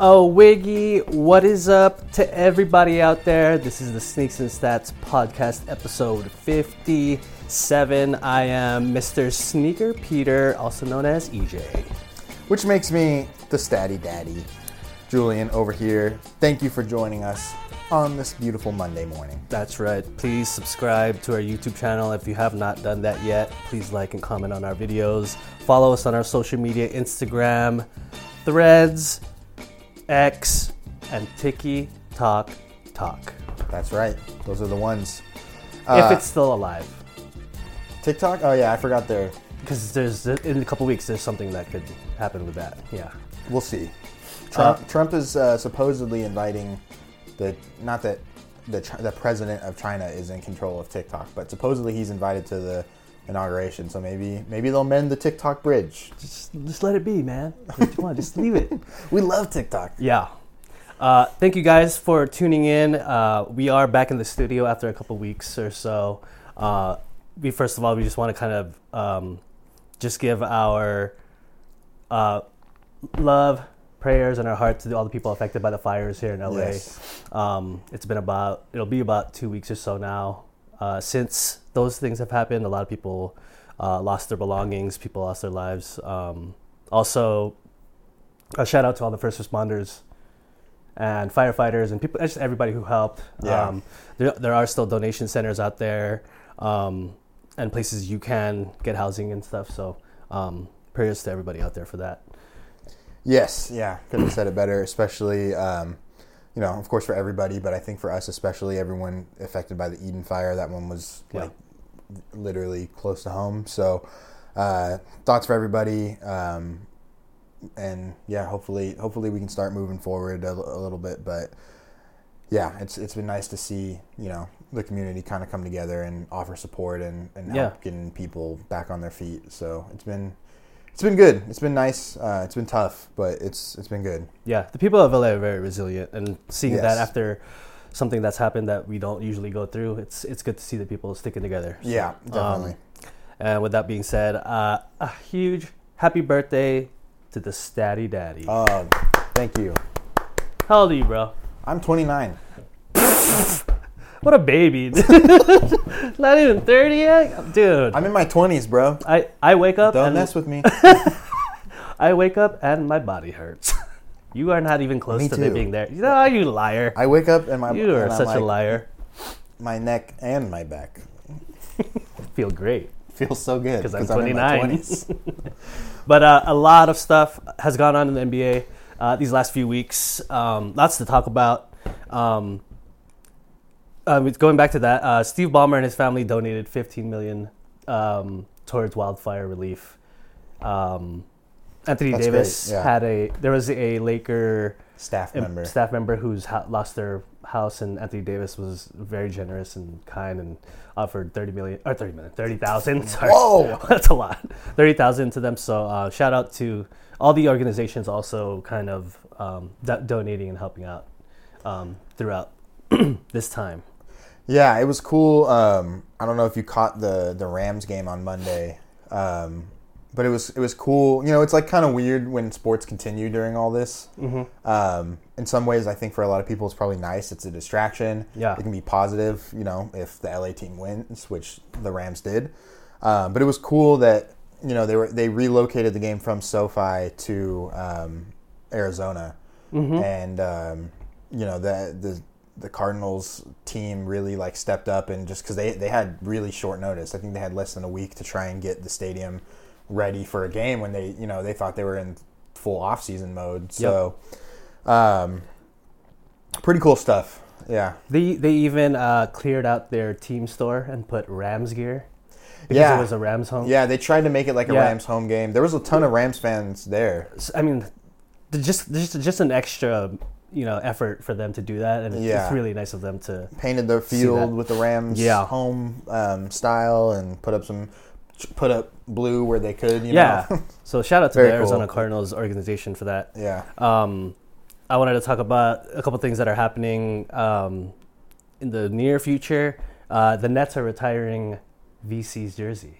Oh, Wiggy, what is up to everybody out there? This is the Sneaks and Stats podcast, episode 57. I am Mr. Sneaker Peter, also known as EJ. Which makes me the Statty Daddy, Julian, over here. Thank you for joining us on this beautiful Monday morning. That's right. Please subscribe to our YouTube channel if you have not done that yet. Please like and comment on our videos. Follow us on our social media, Instagram, Threads, X, and TikTok. That's right. Those are the ones. If it's still alive. TikTok? Oh, yeah, I forgot there. Because there's in a couple weeks, there's something that could happen with that. Yeah. We'll see. Trump is supposedly inviting not that the president of China is in control of TikTok, but supposedly he's invited to the inauguration. So maybe they'll mend the TikTok bridge. Just let it be, man. Come on, just leave it. We love TikTok. Yeah. Thank you guys for tuning in. We are back in the studio after a couple weeks or so. First of all, we just want to kind of just give our love, prayers, and our heart to all the people affected by the fires here in LA. Yes. It'll be about 2 weeks or so now. Since those things have happened, a lot of people lost their belongings, people lost their lives. Also, a shout out to all the first responders and firefighters and people, just everybody who helped. Yeah. There are still donation centers out there and places you can get housing and stuff. So prayers to everybody out there for that. Yes, yeah, couldn't have said it better, especially, of course for everybody, but I think for us especially, everyone affected by the Eden fire. That one was literally close to home. So thoughts for everybody, and yeah, hopefully we can start moving forward a little bit. But yeah, it's been nice to see the community kind of come together and offer support and help getting people back on their feet. So it's been good. It's been nice. It's been tough, but it's been good. Yeah, the people of LA are very resilient, and seeing that after something that's happened that we don't usually go through, it's good to see the people sticking together. So, yeah, definitely. And with that being said, a huge happy birthday to the Statty Daddy. Oh, thank you. How old are you, bro? I'm 29. What a baby. Not even 30 yet? Dude. I'm in my 20s, bro. I wake up Don't mess with me. I wake up and my body hurts. You are not even close to me being there. You liar. I wake up and You are such a liar. My neck and my back. Feel great. Feels so good. Because I'm 29. I'm in my 20s. But a lot of stuff has gone on in the NBA these last few weeks. Lots to talk about. Going back to that, Steve Ballmer and his family donated $15 million towards wildfire relief. Anthony Davis there was a Laker staff member who's lost their house, and Anthony Davis was very generous and kind and offered $30,000. Sorry. Whoa, that's a lot. $30,000 to them. So shout out to all the organizations also kind of donating and helping out throughout this time. Yeah, it was cool. I don't know if you caught the Rams game on Monday, but it was cool. It's like kind of weird when sports continue during all this. Mm-hmm. In some ways, I think for a lot of people, it's probably nice. It's a distraction. Yeah, it can be positive. If the LA team wins, which the Rams did. But it was cool that they relocated the game from SoFi to Arizona, mm-hmm. and the Cardinals team really stepped up, and just because they had really short notice. I think they had less than a week to try and get the stadium ready for a game when they thought they were in full off-season mode. So pretty cool stuff. Yeah. They even cleared out their team store and put Rams gear because it was a Rams home. Yeah, they tried to make it like a Rams home game. There was a ton of Rams fans there. I mean, just an extra effort for them to do that, and it's really nice of them to painted their field with the Rams home style and put up blue where they could. So shout out to the Arizona Cardinals organization for that. Yeah. I wanted to talk about a couple things that are happening in the near future. The Nets are retiring VC's jersey.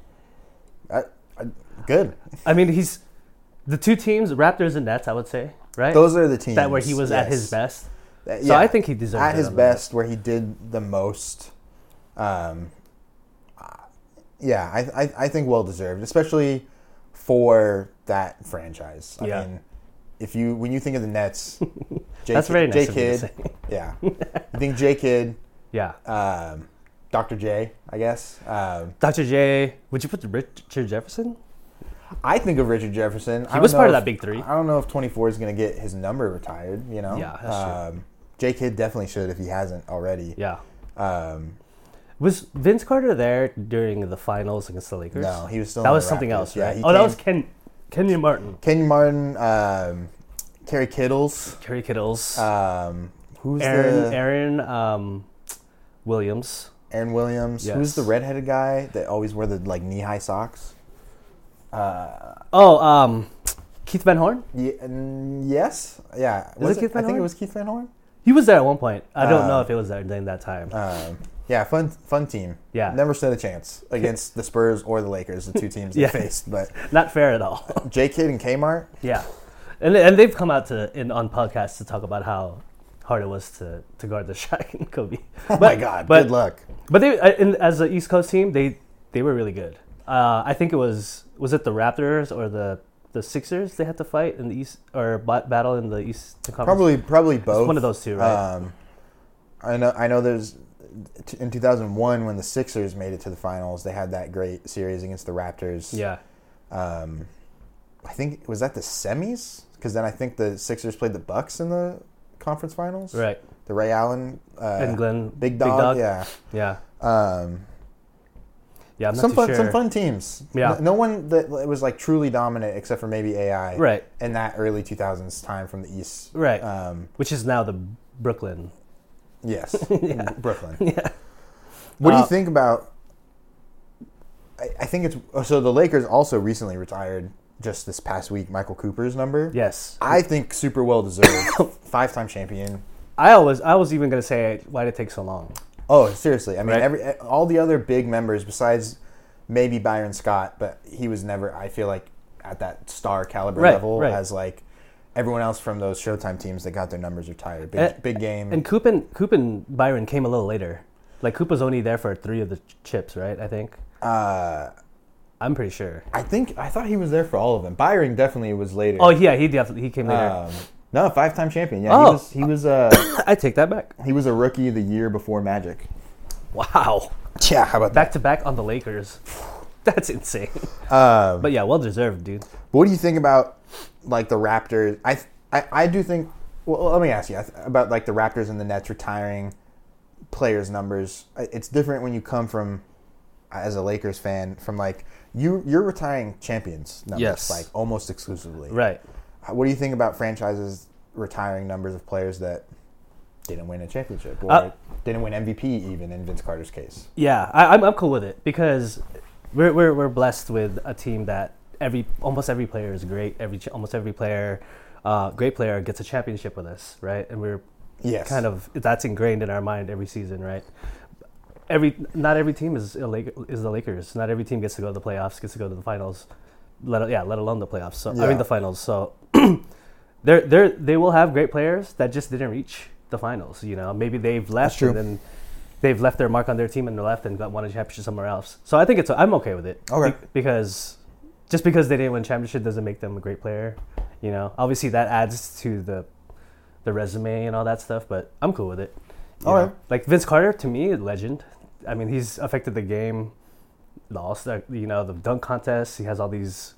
Good. I mean, the two teams, Raptors and Nets, I would say. right? Those are the teams that where he was at his best. Yeah. So I think he deserves at it his on best, where he did the most. Yeah, I think well deserved, especially for that franchise. I mean, when you think of the Nets, that's very nice of you to say. Yeah, you think J Kidd, yeah, Dr. J, I guess. Dr. J. Would you put Richard Jefferson? I think of Richard Jefferson. He was part of that big three. I don't know if 24 is going to get his number retired. You know, yeah, that's true. J Kidd definitely should if he hasn't already. Yeah. Was Vince Carter there during the finals against the Lakers? No, he was still. That on was the something Raptors. else, Yeah, right? That was Kenyon Martin. Kenyon Martin, Kerry Kittles. Kerry Kittles. Who's Aaron Williams. Aaron Williams. Yes. Who's the redheaded guy that always wore the knee-high socks? Keith Van Horn? Yes. Yeah. Was it Keith Van I think Horn? it was Keith Van Horn. He was there at one point. I don't know if it was there during that time. Yeah, fun team. Yeah. Never stood a chance against the Spurs or the Lakers, the two teams they faced. But not fair at all. J Kidd and Kmart. Yeah. And they've come out on podcasts to talk about how hard it was to guard the Shaq and Kobe. Oh my God! Good luck. But they, as an East Coast team, they were really good. I think it was it the Raptors or the Sixers they had to fight in the East or battle in the East Conference? Probably both. It's one of those two, right? I know. There's in 2001 when the Sixers made it to the finals, they had that great series against the Raptors. Yeah. I think was that the semis, because then I think the Sixers played the Bucks in the conference finals. Right. The Ray Allen and Glenn Big Dog. Yeah. Yeah. Yeah, I'm not some too sure. Some fun teams. Yeah. No one that was like truly dominant except for maybe AI. Right. In that early 2000s time from the East. Right. Which is now the Brooklyn. Yes. Yeah. Brooklyn. Yeah. What do you think about? I think it's so. The Lakers also recently retired just this past week Michael Cooper's number. Yes. I think super well deserved. 5-time champion. I was even gonna say, why did it take so long? Oh, seriously. I mean, Right. all the other big members besides maybe Byron Scott, but he was never, I feel like, at that star caliber level as like everyone else from those Showtime teams that got their numbers retired. Big game. And Coop and Byron came a little later. Like Coop was only there for 3 of the chips, right? I think. I'm pretty sure. I thought he was there for all of them. Byron definitely was later. Oh yeah, he came later. No, 5-time champion. Yeah, he was. I take that back. He was a rookie of the year before Magic. Wow. Yeah, how about back to back on the Lakers? That's insane. But yeah, well deserved, dude. What do you think about like the Raptors? I do think. Well, let me ask you about like the Raptors and the Nets retiring players' numbers. It's different when you come from, as a Lakers fan, from like you're retiring champions numbers, yes, like almost exclusively. Right. What do you think about franchises retiring numbers of players that didn't win a championship or didn't win MVP even in Vince Carter's case? Yeah, I'm cool with it because we're blessed with a team that almost every player is great. Almost every player, great player gets a championship with us, right? And we're kind of that's ingrained in our mind every season, right? Not every team is the Lakers. Not every team gets to go to the playoffs, gets to go to the finals. Let alone the playoffs. So I mean the finals. So they will have great players that just didn't reach the finals. You know, maybe they've left and then they've left wir mark on their team and left and won a championship somewhere else. So I think I'm okay with it. Okay. Because just because they didn't win a championship doesn't make them a great player. You know, obviously that adds to the resume and all that stuff. But I'm cool with it. Okay. Like Vince Carter, to me, a legend. I mean, he's affected the game. The All-Star, the dunk contest. He has all these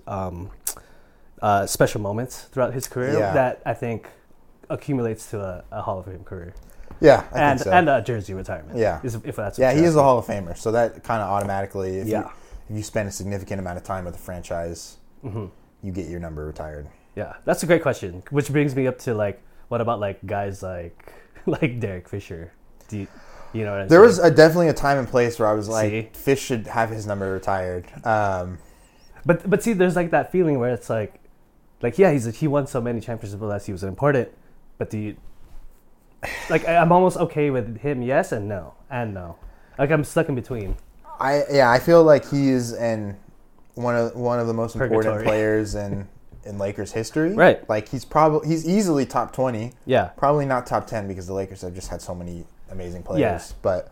special moments throughout his career that I think accumulates to a Hall of Fame career. Yeah, I think so. And a jersey retirement. Yeah, if that's he is a Hall of Famer. So that kind of automatically, if you spend a significant amount of time with a franchise, you get your number retired. Yeah, that's a great question. Which brings me up to like, what about like guys like Derek Fisher? You know what I'm saying? There was definitely a time and place where I was like, Fish should have his number retired. But see, there's like that feeling where it's like yeah, he won so many championships with us, he was important. But I'm almost okay with him, yes and no, Like I'm stuck in between. I feel like he is one of the most important players in in Lakers history. Right. Like he's easily top 20. Yeah. Probably not top 10 because the Lakers have just had so many amazing players. Yeah. But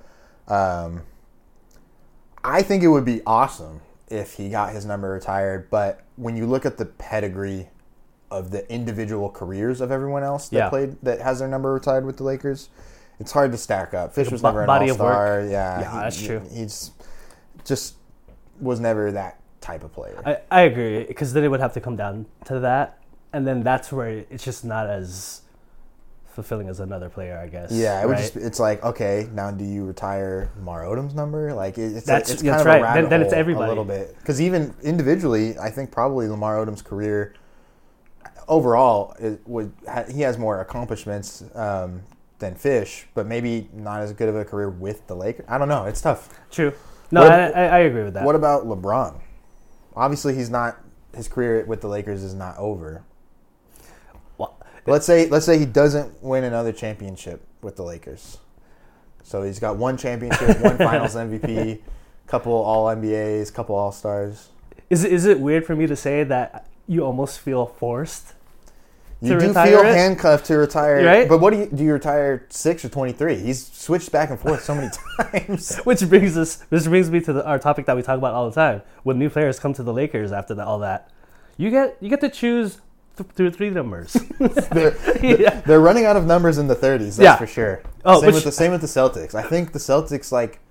I think it would be awesome if he got his number retired. But when you look at the pedigree of the individual careers of everyone else that has their number retired with the Lakers, it's hard to stack up. Fish was never an all-star. Yeah, that's true. He's just was never that type of player. I agree, because then it would have to come down to that, and then that's where it's just not as fulfilling as another player, I guess. Yeah, it would right? it's like, okay, now do you retire Lamar Odom's number? Like it's kind that's of a right. rabbit Then it's hole everybody a little bit, because even individually, I think probably Lamar Odom's career overall he has more accomplishments than Fish, but maybe not as good of a career with the Lakers. I don't know. It's tough. True. No, I agree with that. What about LeBron? Obviously, his career with the Lakers is not over. Well, let's say he doesn't win another championship with the Lakers. So he's got one championship, one Finals MVP, couple All NBAs, couple All Stars. Is it weird for me to say that you almost feel forced? You do feel handcuffed to retire, right? But what do you retire 6 or 23? He's switched back and forth so many times. Which brings me to our topic that we talk about all the time. When new players come to the Lakers after all that, you get to choose through 3 numbers. They're running out of numbers in the 30s. That's for sure. Oh, same with the Celtics. I think the Celtics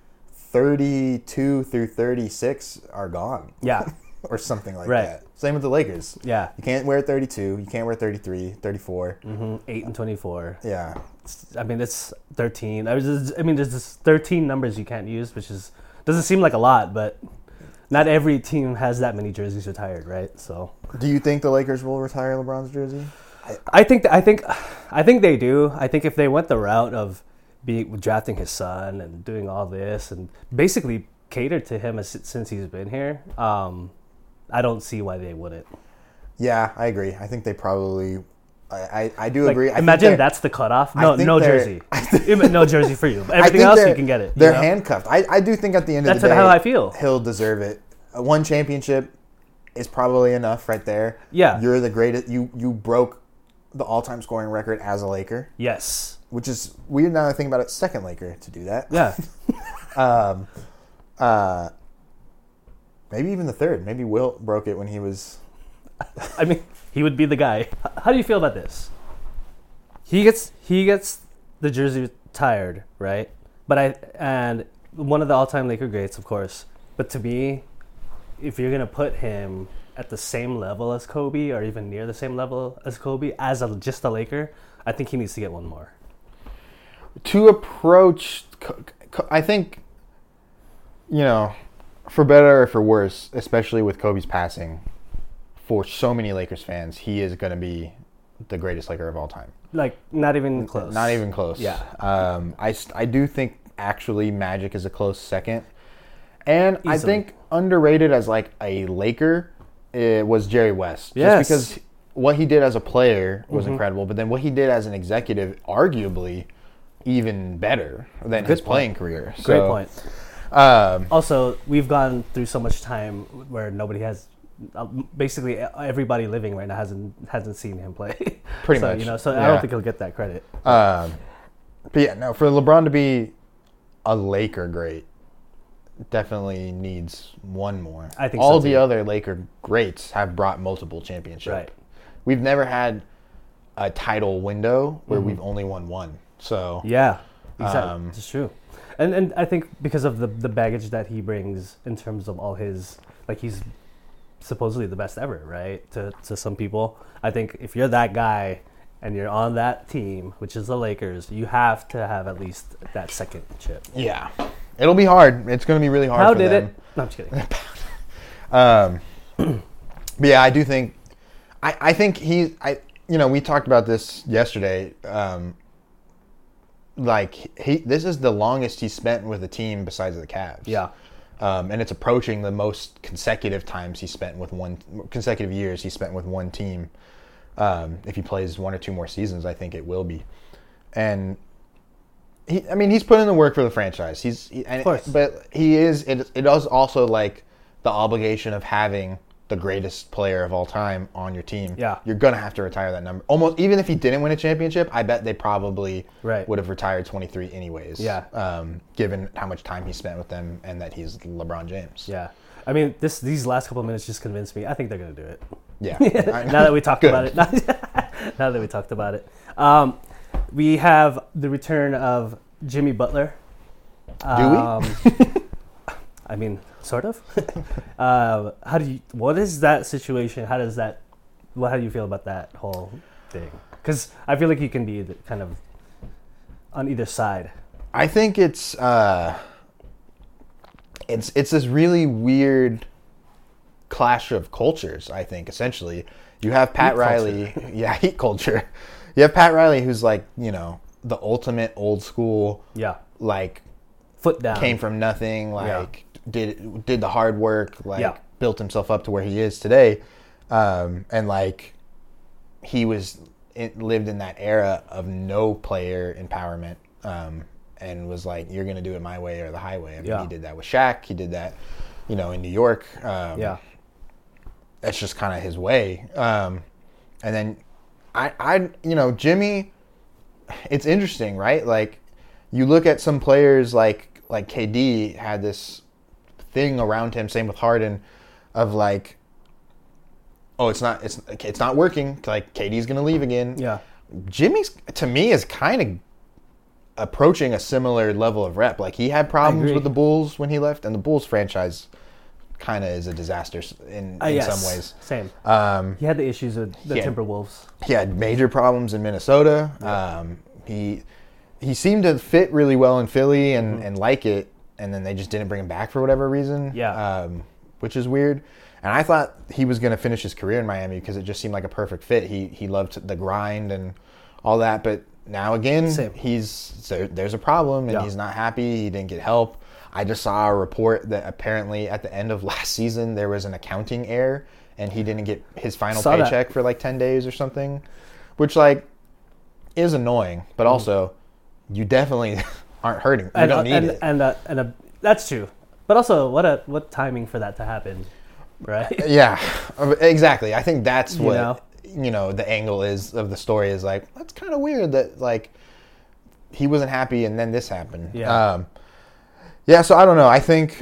32 through 36 are gone. Yeah. Or something like that. Same with the Lakers. Yeah. You can't wear 32. You can't wear 33, 34. 8 and 24. Yeah. It's 13. There's just 13 numbers you can't use, which doesn't seem like a lot, but not every team has that many jerseys retired, right? So. Do you think the Lakers will retire LeBron's jersey? I think they do. I think if they went the route of drafting his son and doing all this and basically catered to him since he's been here, I don't see why they wouldn't. Yeah, I agree. I think they probably. I do agree. Imagine that's the cutoff. No jersey. No jersey for you. Everything else you can get it. They're handcuffed. I do think at the end of the day, that's how I feel. He'll deserve it. One championship is probably enough right there. Yeah, you're the greatest. You broke the all-time scoring record as a Laker. Yes, which is weird now that I think about it. Second Laker to do that. Yeah. Maybe even the third. Maybe Wilt broke it when he was. He would be the guy. How do you feel about this? He gets the jersey retired, right? And one of the all-time Laker greats, of course. But to me, if you're gonna put him at the same level as Kobe, or even near the same level as Kobe, as just a Laker, I think he needs to get one more. To approach, I think, for better or for worse, especially with Kobe's passing, for so many Lakers fans, he is going to be the greatest Laker of all time. Not even close. Not even close. Yeah. I do think actually Magic is a close second. And Easily. I think underrated as a Laker was Jerry West. Yes. Just because what he did as a player was incredible, but then what he did as an executive, arguably even better than his playing career. Great point. Also, we've gone through so much time where nobody has, basically everybody living right now hasn't seen him play. Pretty much. So I don't think he'll get that credit. But yeah, no, for LeBron to be a Laker great, definitely needs one more. I think all so, the too. other Laker greats have brought multiple championships. Right. We've never had a title window where we've only won one. So yeah, exactly. It's true. And I think because of the baggage that he brings in terms of all his, he's supposedly the best ever, right? To some people. I think if you're that guy and you're on that team, which is the Lakers, you have to have at least that second chip. Yeah. It'll be hard. It's going to be really hard for them. How did it? No, I'm just But kidding. yeah, I do think, I think we talked about this yesterday. This is the longest he's spent with a team besides the Cavs. Yeah. And it's approaching the most consecutive times he spent with consecutive years he spent with one team. If he plays 1 or 2 more seasons, I think it will be. And he's put in the work for the franchise. Of course. But he is. It does also the obligation of having the greatest player of all time on your team, Yeah. you're going to have to retire that number. Almost, even if he didn't win a championship, I bet they probably would have retired 23 anyways. Yeah. Given how much time he spent with them and that he's LeBron James. Yeah. I mean, these last couple of minutes just convinced me. I think they're going to do it. Yeah. Now that we talked about it. Now that we talked about it. We have the return of Jimmy Butler. Do we? I mean, sort of. What is that situation? How do you feel about that whole thing? Because I feel like you can be kind of on either side. I think it's this really weird clash of cultures. I think essentially you have Pat Riley, heat culture. You have Pat Riley, who's like, you know, the ultimate old school, like foot down, came from nothing, like did the hard work, like built himself up to where he is today, and like he lived in that era of no player empowerment. And was like, you're going to do it my way or the highway. I mean, he did that with Shaq. He did that, you know, in New York. That's just kind of his way. And then Jimmy, it's interesting, right? Like, you look at some players like KD had this thing around him, same with Harden, of like, oh, it's not working. Like, KD's going to leave again. Yeah. Jimmy's, to me, is kind of approaching a similar level of rep. Like, he had problems with the Bulls when he left, and the Bulls franchise kind of is a disaster in some ways. Same. He had the issues with the Timberwolves. He had major problems in Minnesota. Yeah. He seemed to fit really well in Philly and like it, and then they just didn't bring him back for whatever reason. Yeah. Which is weird. And I thought he was going to finish his career in Miami because it just seemed like a perfect fit. He loved the grind and all that, but now again, there's a problem, and he's not happy. He didn't get help. I just saw a report that apparently at the end of last season there was an accounting error, and he didn't get his final paycheck for like 10 days or something, which like is annoying. But also, you definitely aren't hurting. You don't need it. And that's true. But also, what timing for that to happen, right? Yeah, exactly. I think that's what. You know, the angle is of the story is like, that's kind of weird that like he wasn't happy and then this happened. So I don't know. I think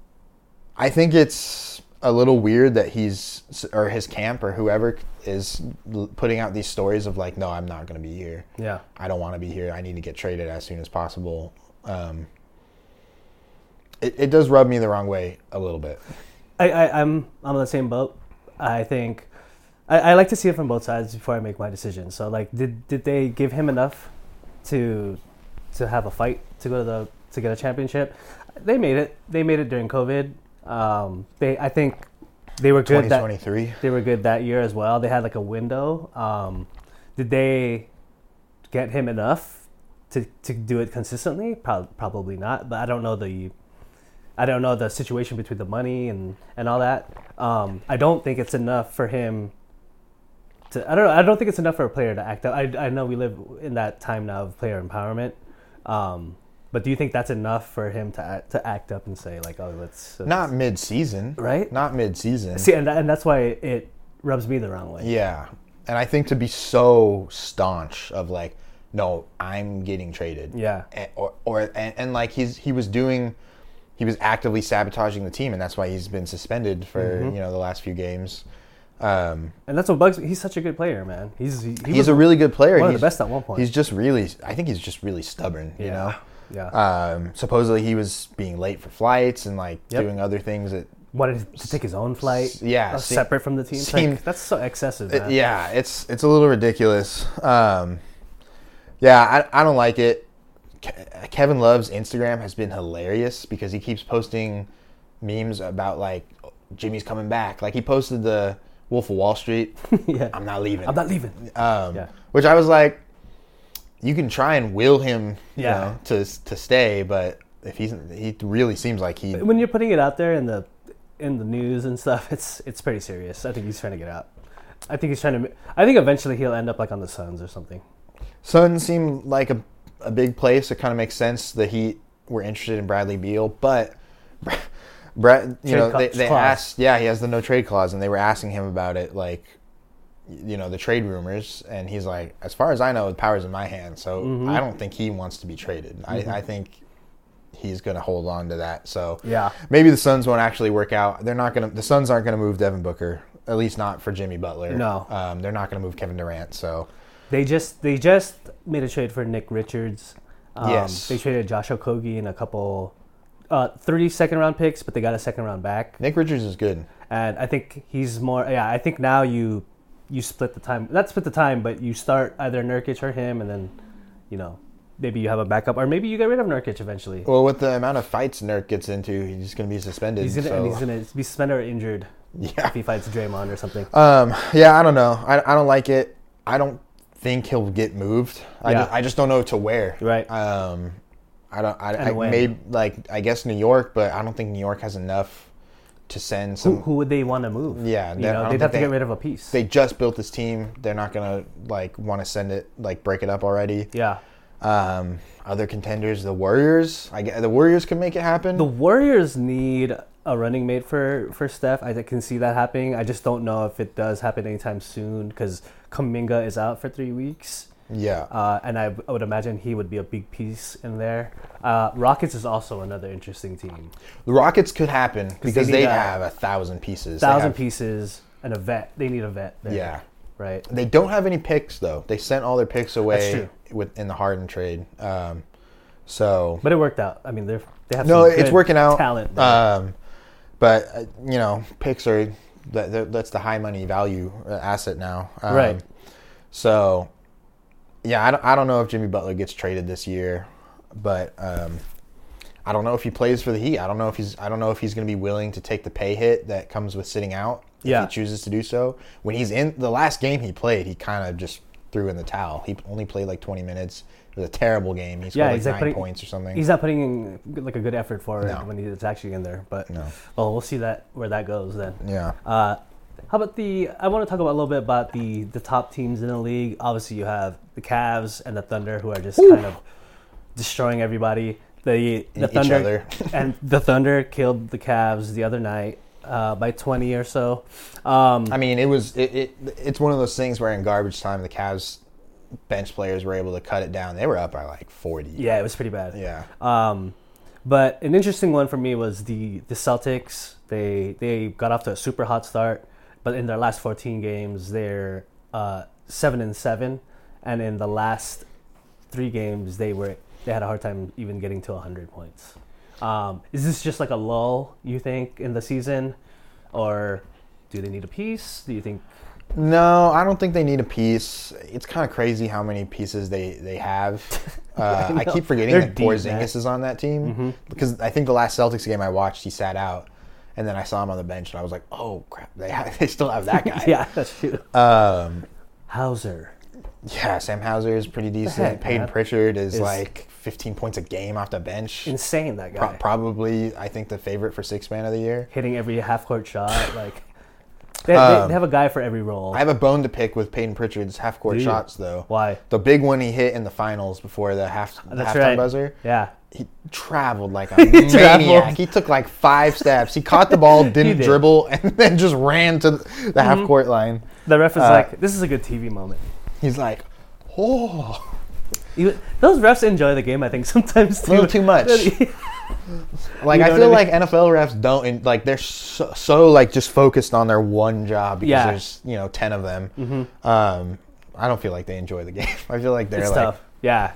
it's a little weird that or his camp or whoever is putting out these stories of like, no, I'm not going to be here. Yeah. I don't want to be here. I need to get traded as soon as possible. It does rub me the wrong way a little bit. I'm on the same boat. I think I like to see it from both sides before I make my decision. So, like, did they give him enough to have a fight to get a championship? They made it. They made it during COVID. I think they were good. 2023. They were good that year as well. They had like a window. Did they get him enough to do it consistently? Probably not. But I don't know the situation between the money and all that. I don't think it's enough for him. I don't think it's enough for a player to act out. I know we live in that time now of player empowerment, but do you think that's enough for him to act up and say like, oh, let's not mid-season, right? Not mid-season. See, and that's why it rubs me the wrong way. Yeah, and I think to be so staunch of like, no, I'm getting traded. Yeah, and like he was actively sabotaging the team, and that's why he's been suspended for the last few games. And that's what bugs me. He's such a good player, man. He's a really good player. One of the best at one point. I think he's just really stubborn, you know? Yeah. Supposedly he was being late for flights and like doing other things that wanted to take his own flight. Yeah. Separate from the team. That's so excessive, man. It's a little ridiculous. I don't like it. Kevin Love's Instagram has been hilarious because he keeps posting memes about like Jimmy's coming back. Like he posted the Wolf of Wall Street. Yeah. I'm not leaving. Which I was like, you can try and will him, to stay, but if he really seems like he. When you're putting it out there in the news and stuff, it's pretty serious. I think he's trying to get out. I think eventually he'll end up like on the Suns or something. Suns seem like a big place. It kind of makes sense. The Heat were interested in Bradley Beal, but Brett, they clause. asked, he has the no trade clause, and they were asking him about it, like, the trade rumors, and he's like, as far as I know, the power's in my hands, so I don't think he wants to be traded. I think he's going to hold on to that. So maybe the Suns won't actually work out. The Suns aren't going to move Devin Booker, at least not for Jimmy Butler. No. They're not going to move Kevin Durant. So they just made a trade for Nick Richards. Yes. They traded Josh Okogie and a couple 30 second-round picks, but they got a second-round back. Nick Richards is good. And I think he's more... Yeah, I think now you split the time. Not split the time, but you start either Nurkic or him, and then, maybe you have a backup, or maybe you get rid of Nurkic eventually. Well, with the amount of fights Nurk gets into, he's going to be suspended. He's going to be suspended or injured if he fights Draymond or something. I don't know. I don't like it. I don't think he'll get moved. I just don't know to where. Right. I guess New York, but I don't think New York has enough to send some. Who would they want to move? Yeah, they'd have to get rid of a piece. They just built this team. They're not gonna want to send it break it up already. Yeah. Other contenders, the Warriors. The Warriors could make it happen. The Warriors need a running mate for Steph. I can see that happening. I just don't know if it does happen anytime soon because Kuminga is out for 3 weeks. Yeah. And I would imagine he would be a big piece in there. Rockets is also another interesting team. The Rockets could happen because they have 1,000 pieces. 1,000 pieces and a vet. They need a vet there. Yeah. Right. They don't have any picks, though. They sent all their picks away in the Harden trade. But it worked out. I mean, they have it's working out. Talent. But picks are that's the high money value asset now. Right. So, yeah, I don't know if Jimmy Butler gets traded this year, but I don't know if he plays for the Heat. I don't know if he's going to be willing to take the pay hit that comes with sitting out. If he chooses to do so. When he's in the last game he played, he kind of just threw in the towel. He only played 20 minutes. It was a terrible game. He scored 9 points or something. He's not putting in a good effort for it when he's actually in there. But we'll see where that goes then. Yeah. How about I want to talk about a little bit about the top teams in the league. Obviously, you have the Cavs and the Thunder, who are just kind of destroying everybody. The Thunder and the Thunder killed the Cavs the other night by 20 or so. I mean, it's one of those things where in garbage time the Cavs bench players were able to cut it down. They were up by 40. Yeah, it was pretty bad. Yeah. But an interesting one for me was the Celtics. They got off to a super hot start, but in their last 14 games they're 7-7, and in the last 3 games they had a hard time even getting to 100 points. Is this just a lull, you think, in the season, or do they need a piece? Do you think? No, I don't think they need a piece. It's kind of crazy how many pieces they have. I keep forgetting that Porzingis is on that team because I think the last Celtics game I watched, he sat out, and then I saw him on the bench, and I was like, "Oh crap, they still have that guy." Yeah, that's true. Hauser. Yeah, Sam Hauser is pretty decent. Peyton Pritchard is 15 points a game off the bench. Insane, that guy. Probably, I think, the favorite for Sixth Man of the Year. Hitting every half-court shot. They have a guy for every role. I have a bone to pick with Peyton Pritchard's half-court shots, though. Why? The big one he hit in the finals before the halftime buzzer. Yeah. He traveled like a maniac. He took 5 steps. He caught the ball, didn't dribble, and then just ran to the half-court line. The ref is this is a good TV moment. He's like, oh. Those refs enjoy the game, I think, sometimes too. A little too much. I feel like NFL refs don't, they're so just focused on their one job because there's, 10 of them. Mm-hmm. I don't feel like they enjoy the game. I feel like they're tough. Yeah.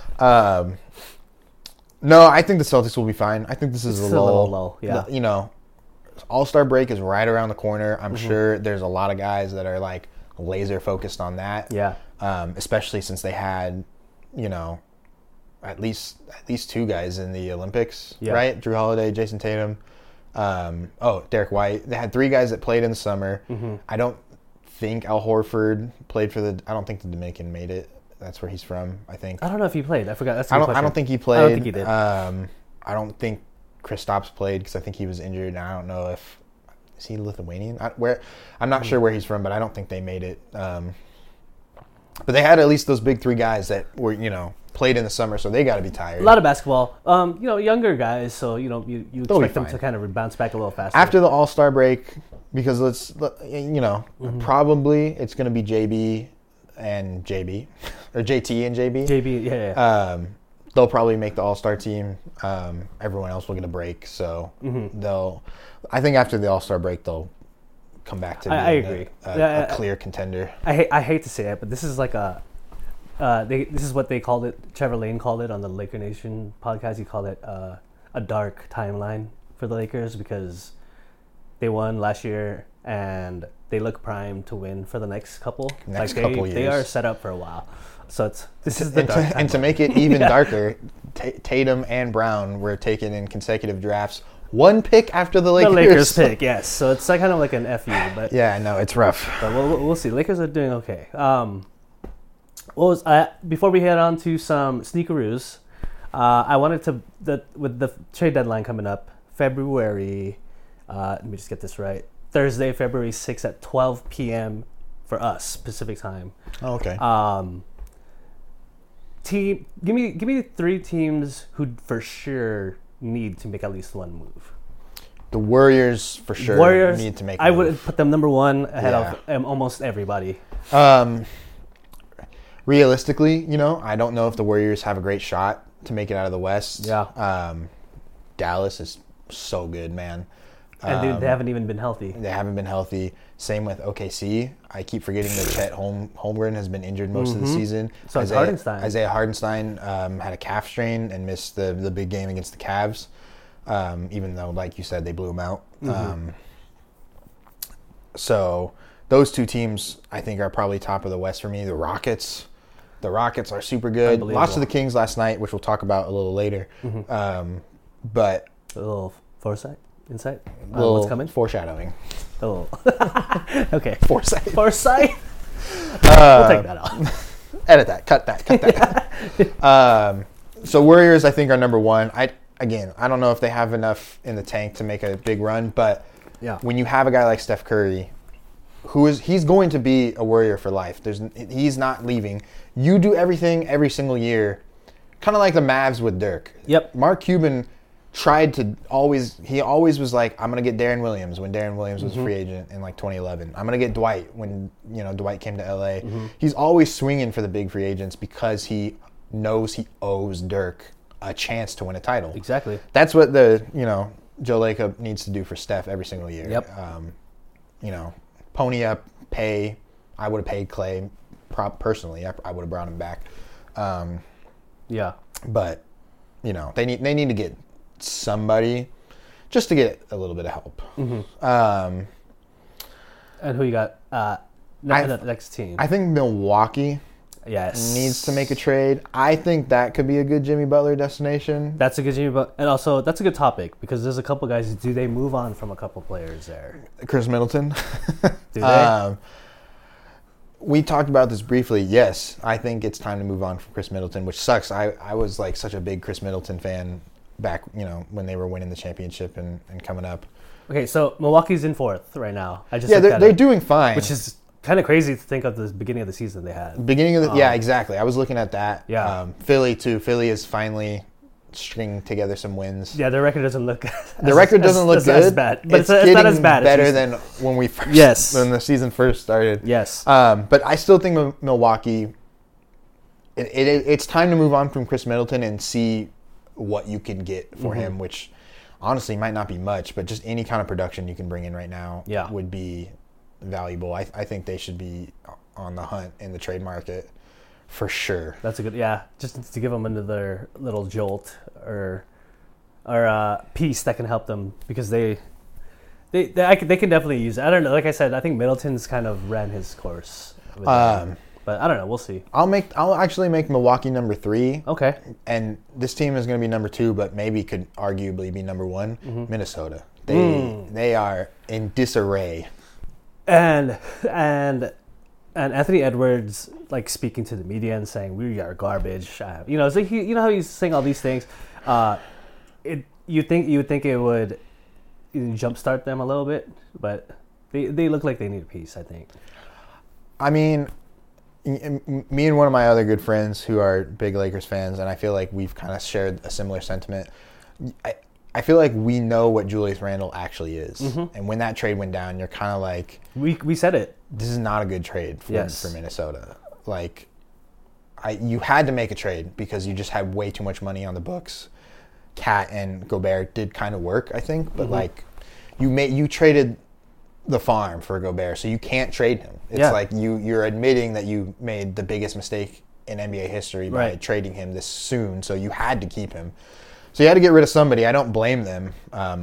No, I think the Celtics will be fine. I think this is a lull. Yeah. All-Star break is right around the corner. I'm sure there's a lot of guys that are laser focused on that. Yeah. Especially since they had, at least 2 guys in the Olympics, right? Drew Holiday, Jason Tatum, Derek White. They had 3 guys that played in the summer. Mm-hmm. I don't think Al Horford played I don't think the Dominican made it. That's where he's from, I think. I don't know if he played. I forgot. That's I don't think he played. I don't think he did. I don't think Kristaps played because I think he was injured. And I don't know if is he Lithuanian. I'm not sure where he's from, but I don't think they made it. But they had at least those big 3 guys that were, played in the summer, so they got to be tired. A lot of basketball. Younger guys, so you expect them fine. to kind of bounce back a little faster. After the All-Star break, because probably it's going to be JB and JB, or JT and JB. JB, yeah. They'll probably make the All-Star team. Everyone else will get a break, so I think after the All-Star break, they'll come back to being I agree. a clear contender. I hate to say it, but this is like this is what they called it. Trevor Lane called it on the Laker Nation podcast. He called it a dark timeline for the Lakers because they won last year and they look primed to win for the next couple. Couple years. They are set up for a while. So this is the dark timeline. And to make it even darker, Tatum and Brown were taken in consecutive drafts. One pick after the Lakers. The Lakers pick, yes. So it's kind of like an FU, but yeah, no, it's rough. But we'll see. Lakers are doing okay. Before we head on to some sneakeroos, I wanted to with the trade deadline coming up, February. Let me just get this right. Thursday, February 6th at 12 p.m. for us Pacific time. Oh, okay. Give me 3 teams who for sure need to make at least one move. The Warriors for sure need to make a move. I would put them number 1 ahead of almost everybody. Realistically, I don't know if the Warriors have a great shot to make it out of the West. Yeah. Dallas is so good, man. And they haven't even been healthy. They haven't been healthy. Same with OKC. I keep forgetting that Chet Holmgren has been injured most of the season. So Hardenstein. Isaiah Hardenstein had a calf strain and missed the big game against the Cavs, even though, like you said, they blew him out. So those 2 teams, I think, are probably top of the West for me. The Rockets are super good. Lost to the Kings last night, which we'll talk about a little later. But a little insight? What's coming? Foreshadowing. Oh. Okay. Foresight. We'll take that out. Edit that. Cut that. So Warriors, I think, are number 1. I don't know if they have enough in the tank to make a big run, but when you have a guy like Steph Curry, he's going to be a Warrior for life. He's not leaving. You do everything every single year, kind of like the Mavs with Dirk. Yep. Mark Cuban tried to always was like, I'm going to get Darren Williams when Darren Williams was a free agent in like 2011. I'm going to get Dwight when, Dwight came to LA. He's always swinging for the big free agents because he knows he owes Dirk a chance to win a title. Exactly. That's what Joe Lacob needs to do for Steph every single year. Yep. Pony up, pay. I would have paid Clay personally. I would have brought him back. Yeah. But, they need to get somebody just to get a little bit of help. And who you got? The next team. I think Milwaukee needs to make a trade. I think that could be a good Jimmy Butler destination. That's a good Jimmy Butler. And also, that's a good topic because there's a couple guys. Do they move on from a couple players there? Chris Middleton. Do they? We talked about this briefly. Yes, I think it's time to move on from Chris Middleton, which sucks. I was like such a big Chris Middleton fan back, when they were winning the championship and coming up. Okay, so Milwaukee's in 4th right now. They're doing fine, which is kind of crazy to think of the beginning of the season they had. Exactly. I was looking at that. Yeah. Philly too. Philly is finally stringing together some wins. Yeah, their record doesn't look. The record doesn't look good. As bad, but it's not as bad. Better than when we first. When the season first started. Yes. But I still think Milwaukee. It's time to move on from Chris Middleton and see what you can get for him, which honestly might not be much, but just any kind of production you can bring in right now would be valuable. I think they should be on the hunt in the trade market for sure. That's a good, just to give them another little jolt or piece that can help them because they can definitely use it. I don't know. Like I said, I think Middleton's kind of ran his course. But I don't know. We'll see. I'll actually make Milwaukee number 3. Okay. And this team is going to be number 2, but maybe could arguably be number 1. Minnesota. They are in disarray. And Anthony Edwards, like speaking to the media and saying we are garbage. It's like how he's saying all these things. You would think it would jumpstart them a little bit, but they look like they need a piece. I think. I mean, Me and one of my other good friends who are big Lakers fans, and I feel like we've kind of shared a similar sentiment. I feel like we know what Julius Randle actually is. Mm-hmm. And when that trade went down, you're kind of like... We said it. This is not a good trade for Minnesota. Like, you had to make a trade because you just had way too much money on the books. Cat and Gobert did kind of work, I think. But, like, you traded the farm for Gobert, so you can't trade him. It's like you're admitting that you made the biggest mistake in NBA history by trading him this soon, so you had to keep him. So you had to get rid of somebody. I don't blame them.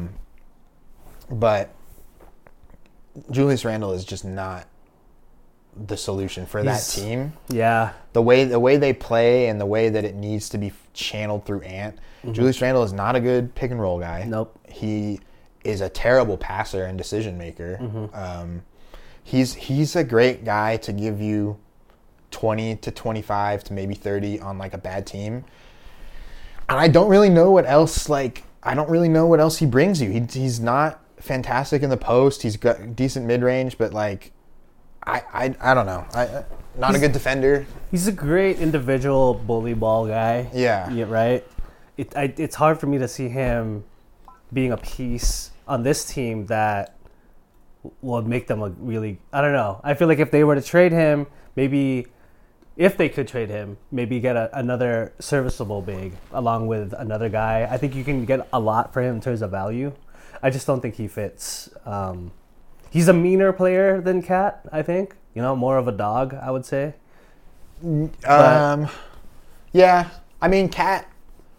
But Julius Randle is just not the solution for that team. Yeah. The way they play and the way that it needs to be channeled through Ant, Julius Randle is not a good pick and roll guy. Nope. He is a terrible passer and decision maker. He's a great guy to give you 20 to 25 to maybe 30 on like a bad team. And I don't really know what else, he brings you. He's not fantastic in the post. He's got decent mid-range, but like, I don't know. Not a good defender. He's a great individual bully ball guy. Yeah. Right? It's hard for me to see him being a piece on this team that will make them a really, I don't know. I feel like if they were to trade him, maybe if they could trade him, maybe get another serviceable big along with another guy. I think you can get a lot for him in terms of value. I just don't think he fits. He's a meaner player than Cat, I think. More of a dog, I would say. Yeah. I mean, Cat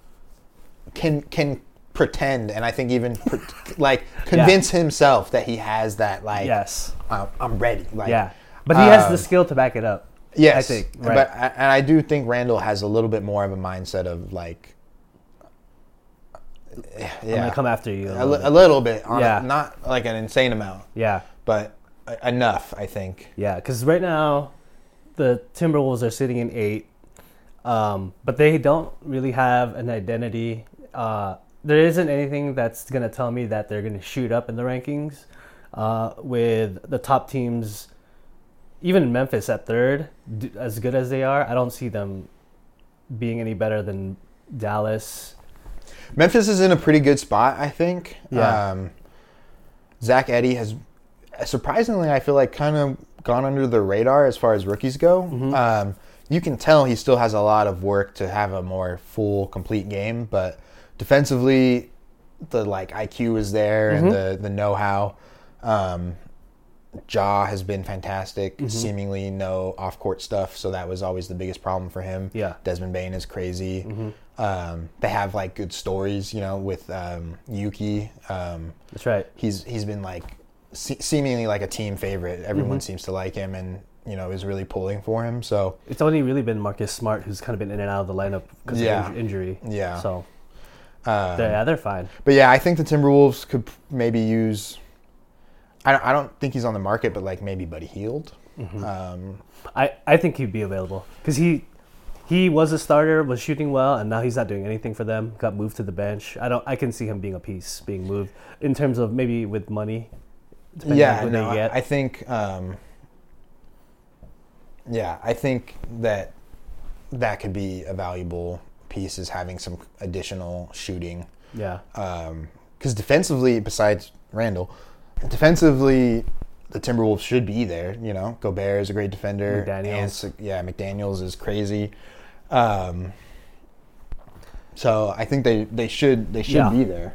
can pretend, and I think even convince himself that he has that I'm ready. But he has the skill to back it up. Yes, I think. Right. But and I do think Randle has a little bit more of a mindset of like, I'm gonna come after you a little bit. Not like an insane amount. Yeah, but enough, I think. Yeah, because right now the Timberwolves are sitting in 8, but they don't really have an identity. There isn't anything that's going to tell me that they're going to shoot up in the rankings with the top teams, even Memphis at 3rd, as good as they are. I don't see them being any better than Dallas. Memphis is in a pretty good spot, I think. Yeah. Zach Edey has, surprisingly, I feel like kind of gone under the radar as far as rookies go. Mm-hmm. You can tell he still has a lot of work to have a more full, complete game, but defensively, the IQ is there and the know-how. Ja has been fantastic. Seemingly no off-court stuff, so that was always the biggest problem for him. Yeah, Desmond Bane is crazy. They have good stories, with Yuki. That's right. He's been seemingly like a team favorite. Everyone seems to like him, and is really pulling for him. So it's only really been Marcus Smart who's kind of been in and out of the lineup because of injury. Yeah. So. They're fine. But yeah, I think the Timberwolves could maybe use. I don't think he's on the market, but maybe Buddy Hield. I think he'd be available because he was a starter, was shooting well, and now he's not doing anything for them. Got moved to the bench. I can see him being a piece, being moved in terms of maybe with money. Yeah, no, I think. I think that could be a valuable piece, is having some additional shooting. Yeah. Because defensively, besides Randle, the Timberwolves should be there. Gobert is a great defender. McDaniels is crazy. So I think they should be there.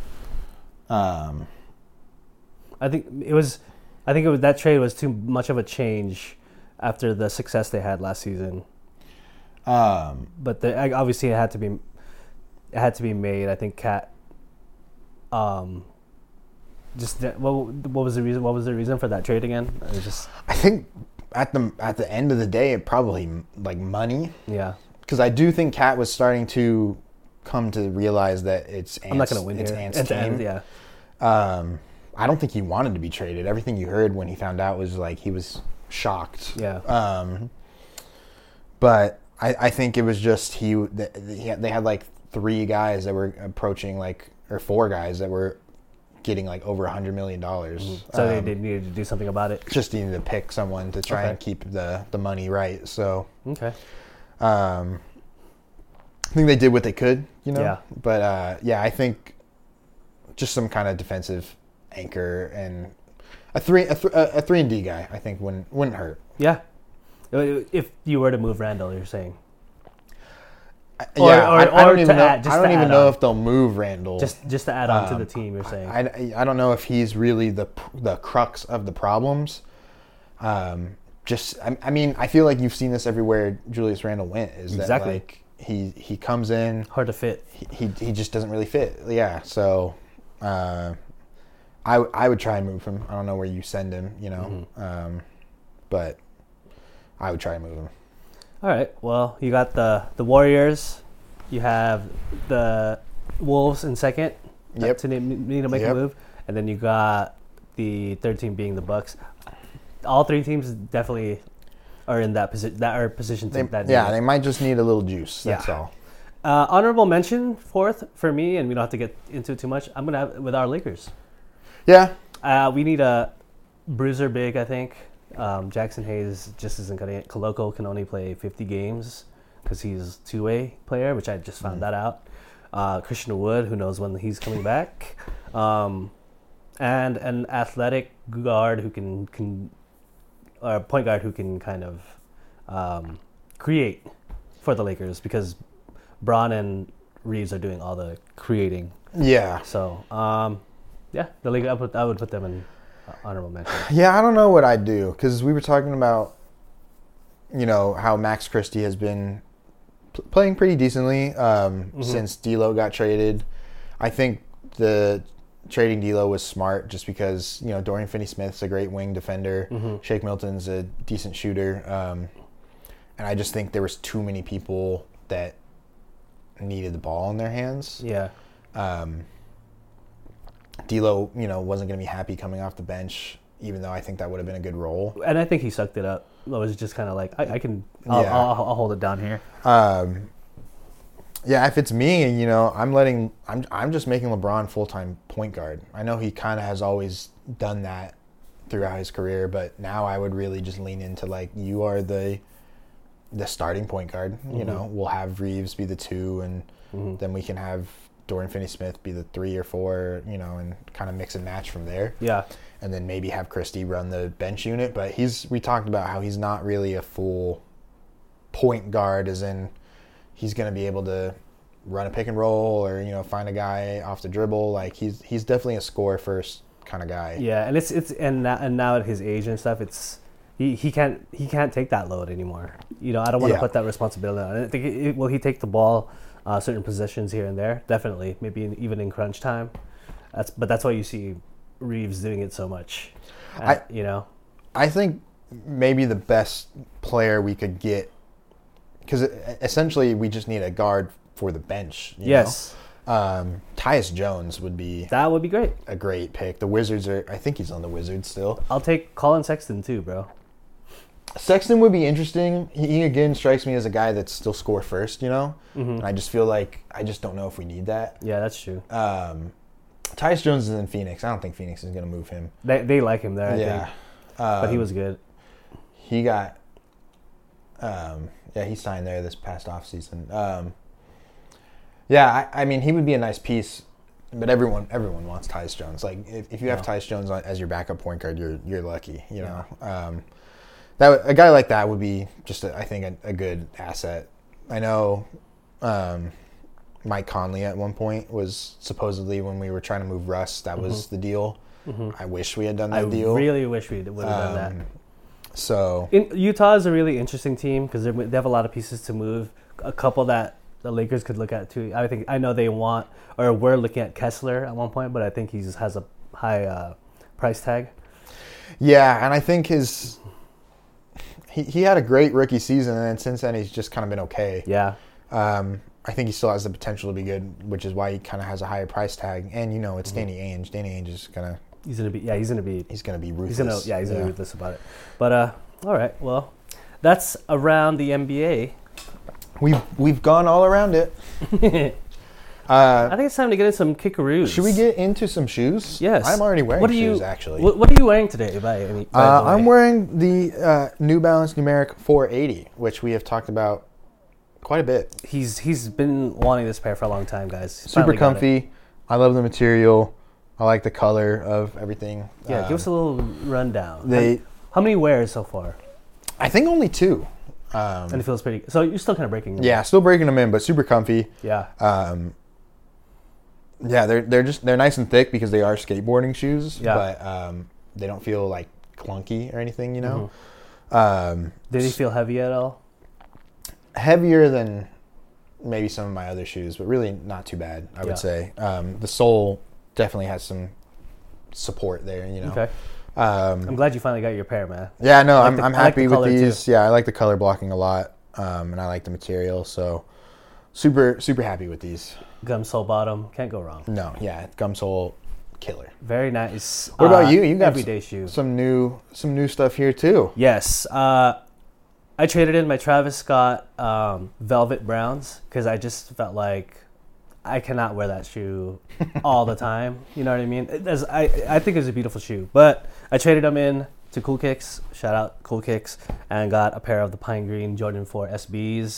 I think that trade was too much of a change after the success they had last season. But obviously it had to be made. I think Cat. What was the reason? What was the reason for that trade again? It was just. I think at the end of the day, it probably money. Yeah. Because I do think Cat was starting to come to realize that I'm not going to win it's here. Ant's team. Yeah. I don't think he wanted to be traded. Everything you heard when he found out was he was shocked. Yeah. But I think it was just they had 3 guys that were approaching or 4 guys that were getting like over $100 million. So they needed to do something about it. Just needed to pick someone to try and keep the money right. So I think they did what they could, you know. Yeah. But I think just some kind of defensive anchor and a 3-and-D guy, I think wouldn't hurt. Yeah. If you were to move Randall, you're saying. I don't even know if they'll move Randall. Just to add on to the team, you're saying. I don't know if he's really the crux of the problems. I mean, I feel like you've seen this everywhere Julius Randle went. Is that like he comes in hard to fit. He just doesn't really fit. Yeah, so I would try and move him. I don't know where you send him, you know, but I would try and move him. All right. Well, you got the Warriors. You have the Wolves in second. Yep. To need to make a move, and then you got the third team being the Bucks. All three teams definitely are in that position. They might just need a little juice. That's all. Honorable mention fourth for me, and we don't have to get into it too much. I'm gonna have with our Lakers. Yeah. We need a bruiser big, I think. Jackson Hayes just isn't going to get. Koloko can only play 50 games because he's a two-way player, which I just found that out. Christian Wood, who knows when he's coming back. And an athletic guard who can or point guard who can kind of create for the Lakers because Braun and Reeves are doing all the creating. Yeah. So, the Lakers, I would put them in honorable mention. Yeah, I don't know what I'd do because we were talking about, you know, how Max Christie has been playing pretty decently since D'Lo got traded. I think the trading D'Lo was smart just because, you know, Dorian Finney-Smith's a great wing defender. Shake Milton's a decent shooter. And I just think there was too many people that needed the ball in their hands. Yeah. D'Lo, you know, wasn't going to be happy coming off the bench, even though I think that would have been a good role. And I think he sucked it up. It was just kind of like, I'll hold it down here. If it's me, you know, I'm just making LeBron full-time point guard. I know he kind of has always done that throughout his career, but now I would really just lean into like, you are the starting point guard. You know, we'll have Reeves be the 2, and then we can have Dorian Finney-Smith be the 3 or 4, you know, and kind of mix and match from there. Yeah. And then maybe have Christie run the bench unit. But we talked about how he's not really a full point guard, as in he's going to be able to run a pick and roll or, you know, find a guy off the dribble. Like he's definitely a score first kind of guy. Yeah, and now at his age and stuff, it's he can't take that load anymore. You know, I don't want to put that responsibility on it. I think will he take the ball certain possessions here and there? Definitely, maybe even in crunch time. That's why you see Reeves doing it so much. You know, I think maybe the best player we could get, because essentially we just need a guard for the bench. You know? Tyus Jones would be great. A great pick. The Wizards I think he's on the Wizards still. I'll take Colin Sexton too, bro. Sexton would be interesting. He again strikes me as a guy that's still score first, you know? And I just feel like I just don't know if we need that. Yeah, that's true. Tyus Jones is in Phoenix. I don't think Phoenix is going to move him. They like him there, I think. But he was good. He got he signed there this past offseason. I mean, he would be a nice piece, but everyone wants Tyus Jones. Like, if you have Tyus Jones as your backup point guard, you're lucky, you know? A guy like that would be just, I think, a good asset. I know Mike Conley at one point was supposedly, when we were trying to move Russ, that was the deal. I wish we had done that deal. I really wish we would have done that. So Utah is a really interesting team because they have a lot of pieces to move. A couple that the Lakers could look at too. I know they want, or we're looking at Kessler at one point, but I think he has a high price tag. Yeah, and I think he had a great rookie season, and then since then he's just kind of been okay. Yeah. I think he still has the potential to be good, which is why he kind of has a higher price tag. And you know, it's Danny Ainge. Danny Ainge is gonna. He's gonna be ruthless. He's gonna be ruthless about it. But all right. Well, that's around the NBA. We've gone all around it. Uh, I think it's time to get into some kickaroos. should we get into some shoes? Yes. I'm already wearing What are shoes, you, actually. What are you wearing today, by the way? I'm wearing the New Balance Numeric 480, which we have talked about quite a bit. He's been wanting this pair for a long time, guys. Super comfy. I love the material. I like the color of everything. Yeah, give us a little rundown. They, How many wears so far? I think only 2. And it feels pretty. So you're still kind of breaking them. Yeah, still breaking them in, but super comfy. Yeah. Yeah, they're nice and thick because they are skateboarding shoes. Yeah. But they don't feel like clunky or anything, you know. Did he feel heavy at all? Heavier than maybe some of my other shoes, but really not too bad, I would say. The sole definitely has some support there, you know. Okay. I'm glad you finally got your pair, man. Yeah, no, I like I'm the happy with color these. too. Yeah, I like the color blocking a lot, and I like the material. So, super happy with these. Gum sole bottom, can't go wrong. No, yeah, gum sole, killer. Very nice. What about you? You got everyday shoe. some new stuff here too. Yes. I traded in my Travis Scott Velvet Browns because I just felt like I cannot wear that shoe all the time. You know what I mean? I think it's a beautiful shoe, but I traded them in to Cool Kicks. Shout out Cool Kicks, and got a pair of the Pine Green Jordan 4 SBs.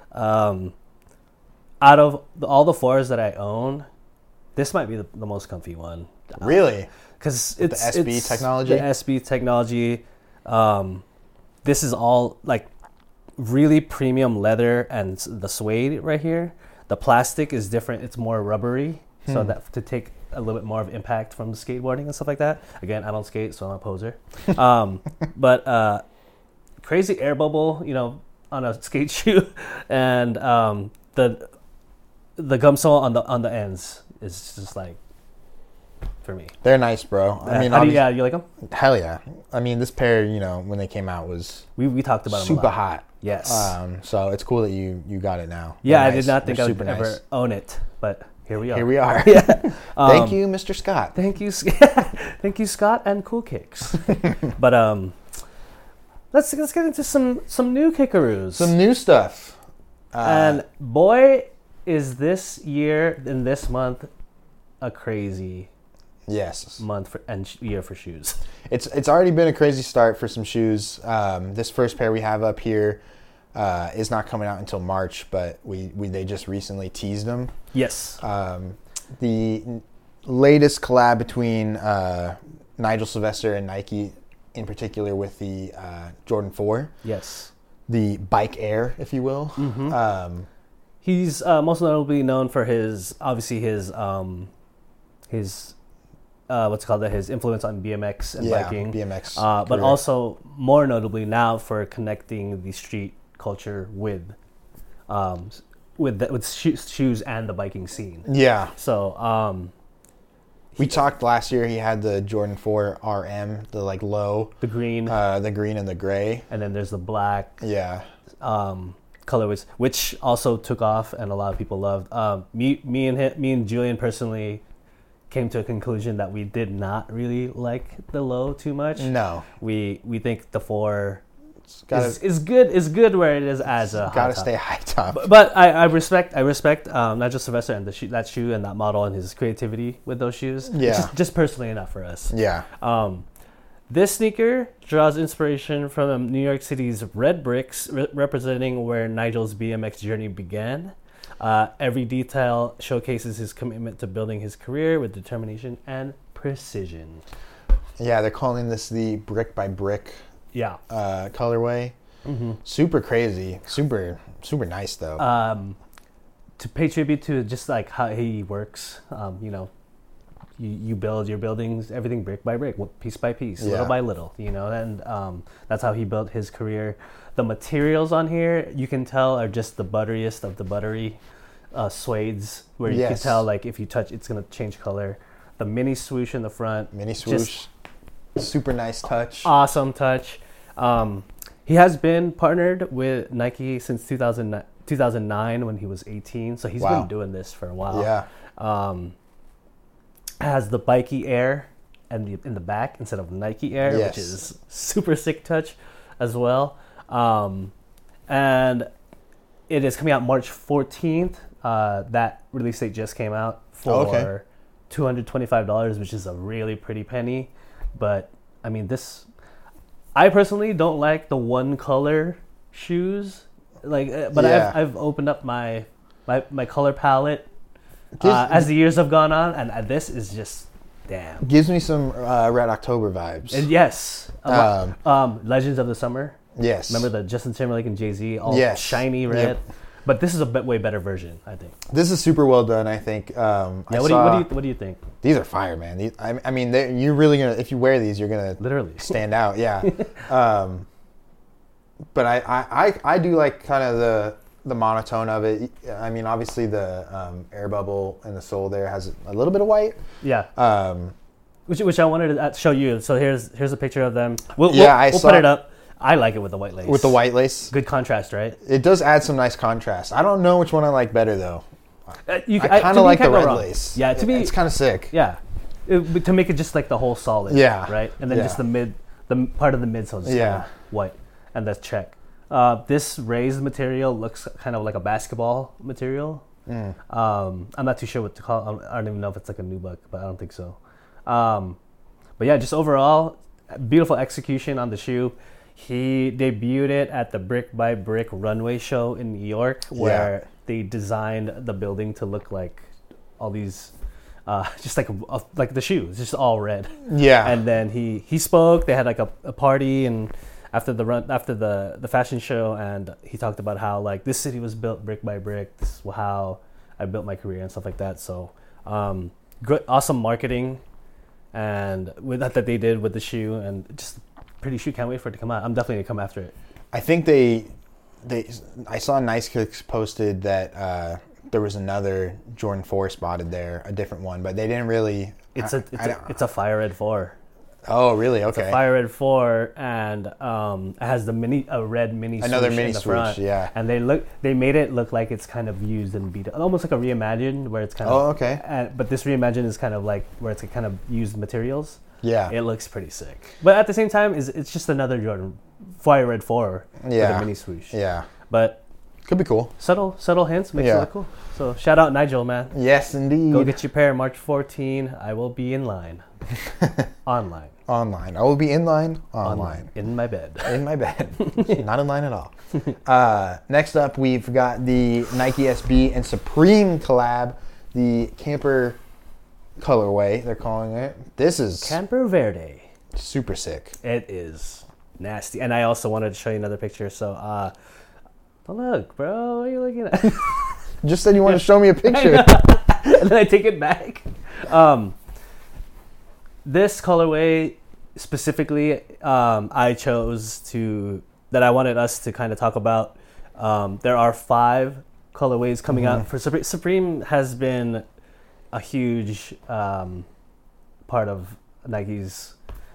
Out of all the 4s that I own, this might be the most comfy one. Really? Because it's the SB technology. The SB technology. This is all like really premium leather and the suede right here. The plastic is different. It's more rubbery, so that to take a little bit more of impact from the skateboarding and stuff like that. Again, I don't skate, so I'm a poser. But crazy air bubble, you know, on a skate shoe, and the gum sole on the ends is just like, for me. They're nice, bro. I mean, you like them? Hell yeah. I mean, this pair, you know, when they came out was we talked about them super a lot. hot. Yes. So it's cool that you got it now. Yeah, They're I did not think I would super ever nice. own it, but here we are. Here we are. Yeah. Thank you, Mr. Scott. Thank you, thank you, Scott and Cool Kicks. But let's get into some new kickaroos. Some new stuff. And boy, is this year and this month a crazy month year for shoes. It's already been a crazy start for some shoes. This first pair we have up here is not coming out until March, but they just recently teased them. Yes. The latest collab between Nigel Sylvester and Nike, in particular with the Jordan 4. Yes. The Bike Air, if you will. Mm-hmm. He's most notably known for his what's it called, his influence on BMX and biking. BMX. But also more notably now for connecting the street culture with shoes and the biking scene. Yeah. So we talked last year. He had the Jordan 4 RM, the like low, the green and the gray, and then there's the black. Yeah. Colorways, which also took off and a lot of people loved. Me and Julian personally came to a conclusion that we did not really like the low too much. No, we think the 4 is good where it is as a gotta stay high top. But I respect Nigel Sylvester and that shoe and that model and his creativity with those shoes. Yeah, it's just personally enough for us. Yeah. This sneaker draws inspiration from New York City's red bricks, representing where Nigel's BMX journey began. Every detail showcases his commitment to building his career with determination and precision. Yeah, they're calling this the brick by brick colorway. Mm-hmm. Super crazy. Super nice, though. To pay tribute to just like how he works, you know, you build your buildings, everything brick by brick, piece by piece, little by little, you know, and that's how he built his career. The materials on here, you can tell, are just the butteriest of the buttery suedes, where you can tell, like, if you touch, it's going to change color. The mini swoosh in the front. Mini swoosh. Super nice touch. Awesome touch. He has been partnered with Nike since 2009 when he was 18, so he's been doing this for a while. Yeah. Has the Bikey Air and in the back instead of Nike Air, which is super sick touch as well. And it is coming out March 14th. that release date just came out for $225, which is a really pretty penny. But I mean, I personally don't like the one color shoes. But I've opened up my color palette as the years have gone on, and this is just damn. Gives me some Red October vibes. And yes, Legends of the Summer. Yes. Remember the Justin Timberlake and Jay-Z all shiny red. Yep. But this is a way better version, I think. This is super well done, I think. What do you think? These are fire, man. I mean, you're really gonna, if you wear these, you're gonna literally stand out. Yeah. But I do like kind of the monotone of it. I mean, obviously the air bubble in the sole there has a little bit of white. Yeah. Which I wanted to show you. So here's a picture of them. We'll put it up. I like it with the white lace. With the white lace. Good contrast, right? It does add some nice contrast. I don't know which one I like better, though. I kind of like the red lace. Yeah, to me... It's kind of sick. Yeah. To make it just like the whole solid. Yeah. Right? And then just the part of the midsole is white. And that's check. This raised material looks kind of like a basketball material. I'm not too sure what to call it. I don't even know if it's like a nubuck, but I don't think so. But yeah, just overall, beautiful execution on the shoe. He debuted it at the Brick by Brick runway show in New York, where they designed the building to look like all these, just like the shoes, just all red. Yeah. And then he spoke. They had like a party and after the fashion show, and he talked about how like this city was built brick by brick. This is how I built my career and stuff like that. So, good, awesome marketing, and with that they did with the shoe and just. Pretty shoe, can't wait for it to come out. I'm definitely gonna come after it. I think I saw Nice Kicks posted that there was another Jordan 4 spotted there, a different one, but they didn't really. It's a Fire Red 4. Oh, really? Okay. It's a Fire Red 4, and it has a red mini swoosh another mini in the swoosh, front. yeah. And they made it look like it's kind of used and beat up, almost like a reimagined, where it's kind of. Oh, okay. But this reimagined is kind of like where it's kind of used materials. Yeah. It looks pretty sick. But at the same time, it's just another Jordan Fire Red 4 with a mini swoosh. Yeah. But could be cool. Subtle hints makes it look cool. So shout out Nigel, man. Yes, indeed. Go get your pair March 14. I will be in line. Online. I will be in line online. In my bed. In my bed. Not in line at all. Next up, we've got the Nike SB and Supreme collab. The Camper colorway, they're calling it. This is Camper Verde. Super sick. It is nasty. And I also wanted to show you another picture. So, don't look, bro. What are you looking at? Just said you want to show me a picture. And then I take it back. This colorway specifically, I wanted us to kind of talk about. There are 5 colorways coming out for Supreme. Supreme has been a huge part of Nike's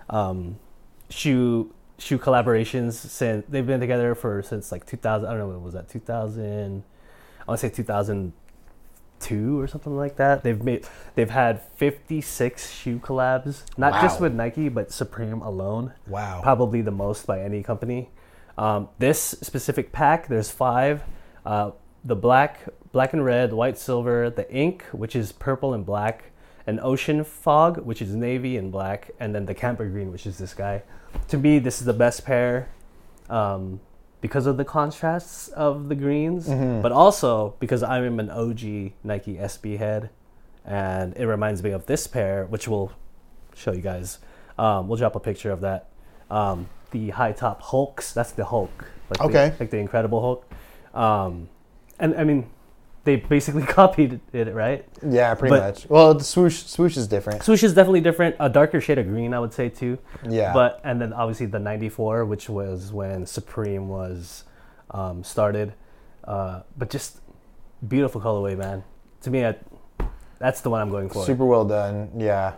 shoe collaborations since they've been together since like 2000. I don't know, what was that, 2000? I want to say 2002 or something like that. They've had 56 shoe collabs, not just with Nike but Supreme alone. Wow, probably the most by any company. This specific pack, there's 5. The black and red, white, silver, the ink, which is purple and black, an ocean fog, which is navy and black, and then the camper green, which is this guy. To me, this is the best pair because of the contrasts of the greens, but also because I'm an OG Nike SB head, and it reminds me of this pair, which we'll show you guys. We'll drop a picture of that. The high top Hulks, that's the Hulk. Like the Incredible Hulk. And I mean, they basically copied it, right? Yeah, pretty much. Well, the swoosh is different. Swoosh is definitely different. A darker shade of green, I would say, too. Yeah. And then obviously the 94, which was when Supreme was started. But just beautiful colorway, man. To me, that's the one I'm going for. Super well done, yeah.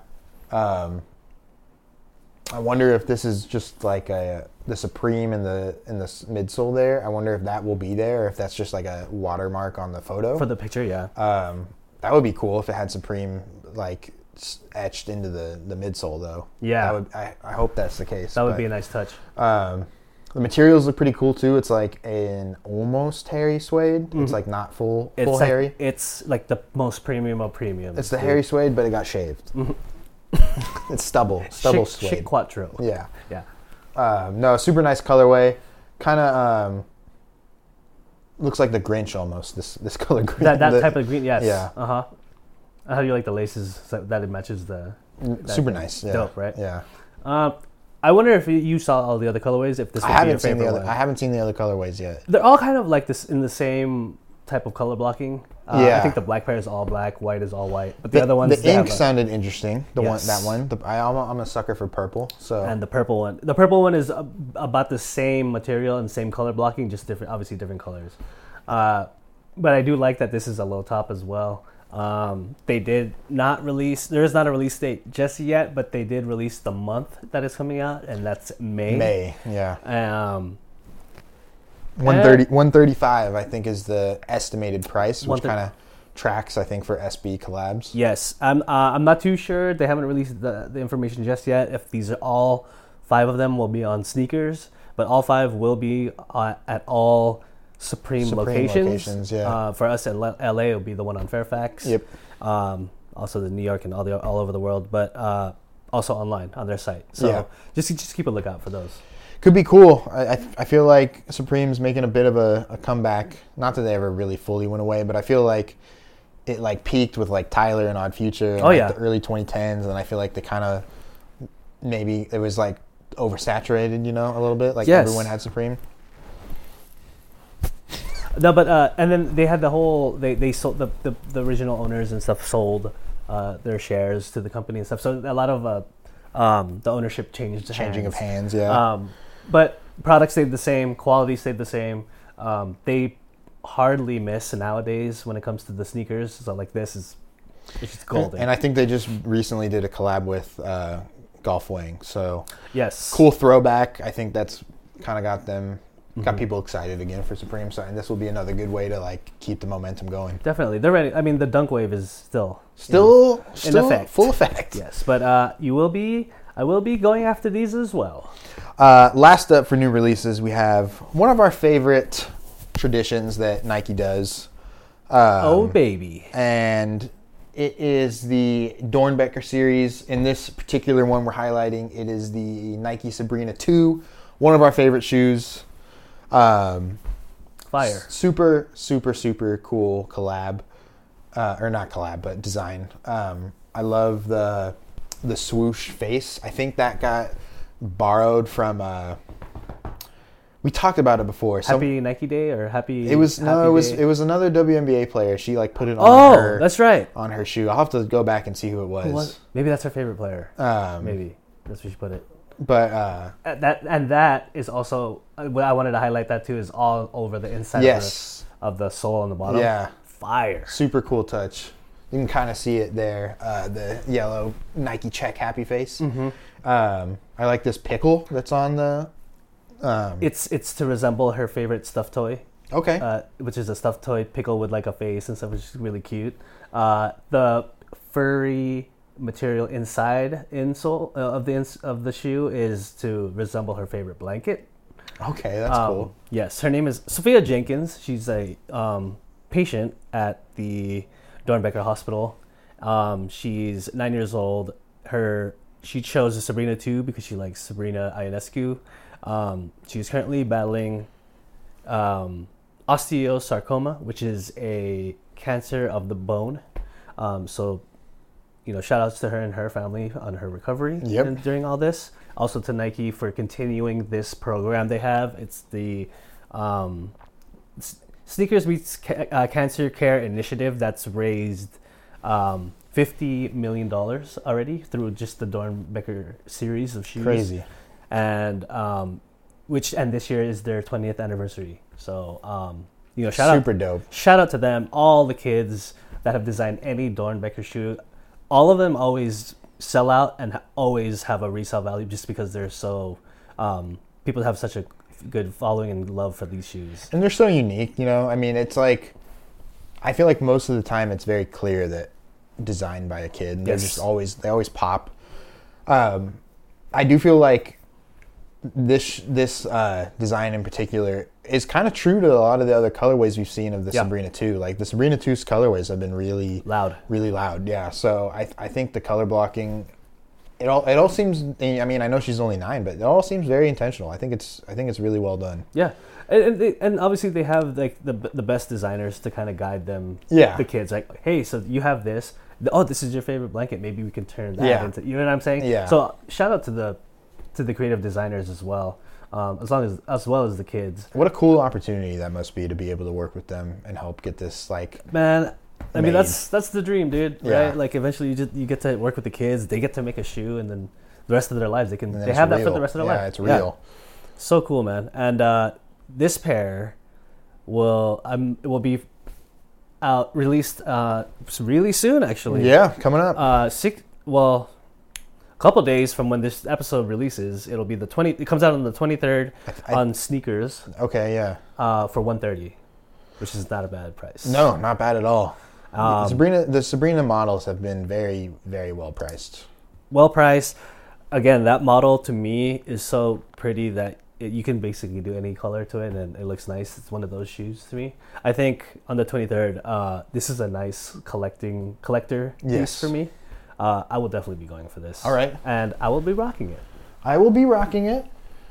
I wonder if this is just like the Supreme in the midsole there. I wonder if that will be there, or if that's just like a watermark on the photo. For the picture, yeah. That would be cool if it had Supreme like etched into the midsole, though. Yeah. I hope that's the case. That would be a nice touch. The materials look pretty cool too. It's like an almost hairy suede. Mm-hmm. It's like not full It's hairy. It's like the most premium of premium. It's the hairy suede, but it got shaved. It's stubble Chic suede. Quattro. Yeah. Yeah. No, super nice colorway. Kind of looks like the Grinch almost. This color green. That type of green. Yes. Yeah. How do you like the laces that it matches the? Super nice. Yeah. Dope, right? Yeah. I wonder if you saw all the other colorways. If this would be your favorite one. I haven't seen the other colorways yet. They're all kind of like this in the same type of color blocking. Yeah. I think the black pair is all black, white is all white, but the other ones. The ink sounded interesting. Yes. One. I'm a sucker for purple. So. And the purple one. The purple one is about the same material and same color blocking, just different, obviously different colors. But I do like that this is a low top as well. They did not release. There is not a release date just yet, but they did release the month that it's coming out, and that's May. May, yeah. 135, I think, is the estimated price, which kind of tracks, I think, for SB collabs. Yes, I'm not too sure. They haven't released the information just yet. If these are all 5 of them will be on sneakers, but all 5 will be at all Supreme locations. Yeah. For us in LA, it'll be the one on Fairfax. Yep. Also the New York and all over the world, but also online on their site. So just keep a lookout for those. Could be cool. I feel like Supreme's making a bit of a comeback. Not that they ever really fully went away, but I feel like it like peaked with like Tyler and Odd Future in the early 2010s, and I feel like they kind of maybe it was like oversaturated, a little bit. Like everyone had Supreme. No, but and then they had the whole they sold the original owners and stuff sold their shares to the company and stuff. So a lot of the ownership changing of hands. Yeah. But products stayed the same, quality stayed the same. They hardly miss nowadays when it comes to the sneakers. So like it's just golden. And I think they just recently did a collab with Golf Wang. So yes, cool throwback. I think that's kind of got people excited again for Supreme. So, and this will be another good way to like keep the momentum going. Definitely, they're ready. I mean, the dunk wave is still in effect, full effect. Yes, but I will be going after these as well. Last up for new releases, we have one of our favorite traditions that Nike does. Oh baby! And it is the Dornbecker series. In this particular one, we're highlighting it is the Nike Sabrina 2, one of our favorite shoes. Fire. Super, super, super cool collab. Or not collab, but design. I love the swoosh face. I think that got borrowed from we talked about it before. Happy Nike Day or happy It was another WNBA player. She like put it on her. That's right. On her shoe. I'll have to go back and see who it was. Maybe that's her favorite player. Maybe that's where she put it. But that is also what I wanted to highlight. That too is all over the inside of the sole on the bottom. Yeah, fire. Super cool touch. You can kind of see it there. The yellow Nike check happy face. Mm-hmm. I like this pickle that's on the. It's to resemble her favorite stuffed toy. Okay. Which is a stuffed toy pickle with like a face and stuff, which is really cute. The furry material insole of the shoe is to resemble her favorite blanket. Okay, that's cool. Yes, her name is Sophia Jenkins. She's a patient at the Dornbecker Hospital. She's 9 years old. She chose the Sabrina 2 because she likes Sabrina Ionescu. She's currently battling osteosarcoma, which is a cancer of the bone. So shout outs to her and her family on her recovery during all this. Also to Nike for continuing this program they have. It's the Sneakers Meets Cancer Care Initiative that's raised $50 million already through just the Dornbecker series of shoes. Crazy. And this year is their 20th anniversary. So super dope. Shout out to them, all the kids that have designed any Dornbecker shoe. All of them always sell out and always have a resale value just because they're so people have such a good following and love for these shoes. And they're so unique, I mean, it's like I feel like most of the time it's very clear that designed by a kid and they always pop. I do feel like this design in particular is kind of true to a lot of the other colorways we've seen of the Sabrina 2. Like the Sabrina 2's colorways have been really loud. Yeah. So I think the color blocking, it all seems. I mean, I know she's only 9, but it all seems very intentional. I think it's really well done. Yeah. And obviously they have like the best designers to kind of guide them. Yeah. The kids like, hey, so you have this. Oh, this is your favorite blanket. Maybe we can turn that into. You know what I'm saying? Yeah. So shout out to the creative designers as well, as well as the kids. What a cool opportunity that must be to be able to work with them and help get this man. I mean, made. that's the dream, dude. Yeah. Right? Like eventually you get to work with the kids. They get to make a shoe, and then the rest of their lives they have that for the rest of their life. Yeah, it's real. So cool, man. And this pair will be out released really soon, actually. Yeah, coming up. A couple days from when this episode releases, it'll be it comes out on the 23rd on sneakers. Okay, yeah. For $130, which is not a bad price. No, not bad at all. The Sabrina models have been very, very well priced. Well priced. Again, that model to me is so pretty that you can basically do any color to it and it looks nice. It's one of those shoes to me. I think on the 23rd, this is a nice collector piece for me. I will definitely be going for this. All right. And I will be rocking it. I will be rocking it.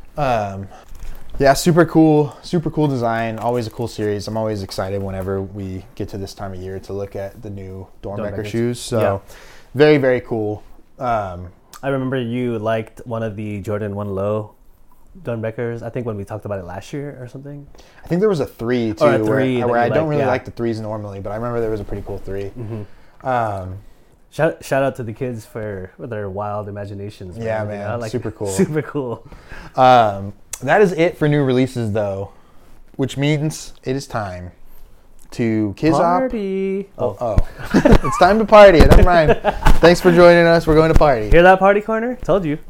Yeah, super cool design. Always a cool series. I'm always excited whenever we get to this time of year to look at the new Dornbecker shoes. So very, very cool. I remember you liked one of the Jordan 1 Low Dornbeckers, I think when we talked about it last year or something. I think there was a 3 too, where I don't really like the 3s normally, but I remember there was a pretty cool 3. Mm-hmm. Shout out to the kids for their wild imaginations. Man. Yeah, man, like, super cool. Super cool. That is it for new releases, though, which means it is time to Kizop. Party. Oh. It's time to party. Never mind. Thanks for joining us. We're going to party. Hear that, Party Corner? Told you.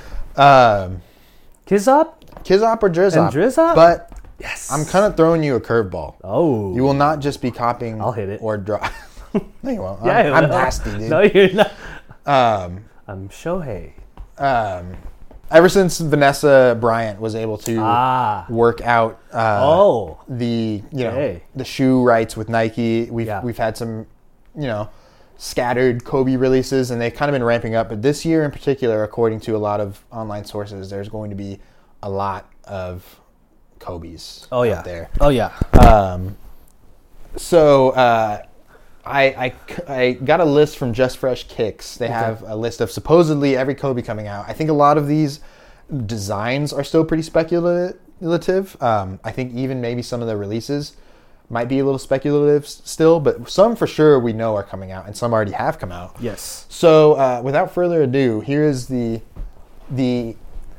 Kizop or Drizop? And Drizop? But yes, I'm kind of throwing you a curveball. Oh. You will not just be copying. I'll hit it. Or drop. No, you won't. Yeah, I'm nasty, dude. No, you're not. I'm Shohei. Ever since Vanessa Bryant was able to work out the the shoe rights with Nike, we've had some scattered Kobe releases, and they've kind of been ramping up. But this year in particular, according to a lot of online sources, there's going to be a lot of Kobe's out there. Oh yeah. So I got a list from Just Fresh Kicks. They have a list of supposedly every Kobe coming out. I think a lot of these designs are still pretty speculative. I think even maybe some of the releases might be a little speculative still, but some for sure we know are coming out, and some already have come out. Yes. So without further ado, here is the year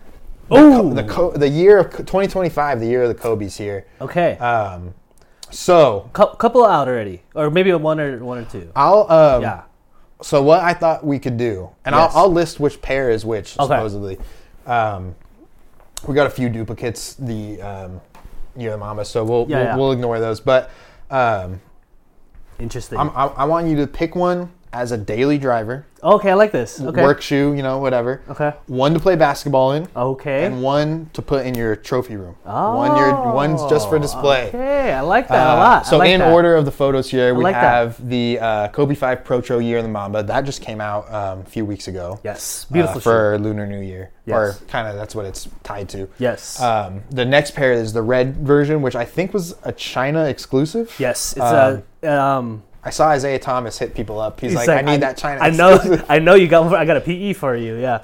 of 2025, the year of the Kobe's here. Okay. So couple out already, or maybe one or two. So what I thought we could do, and I'll list which pair is which supposedly. We got a few duplicates. The Year of the Mamba, so we'll ignore those. But interesting. I want you to pick one as a daily driver. Okay, I like this. Okay. Work shoe, whatever. Okay. One to play basketball in. Okay. And one to put in your trophy room. Oh. One's just for display. Okay, I like that a lot. So in order of the photos here, we have that. The Kobe 5 Pro Year of the Mamba. That just came out a few weeks ago. Yes. Beautiful for Lunar New Year. Yes. Or kind of that's what it's tied to. Yes. The next pair is the red version, which I think was a China exclusive. Yes. It's I saw Isaiah Thomas hit people up. He's like, I need that China. I know you got. I got a PE for you. Yeah.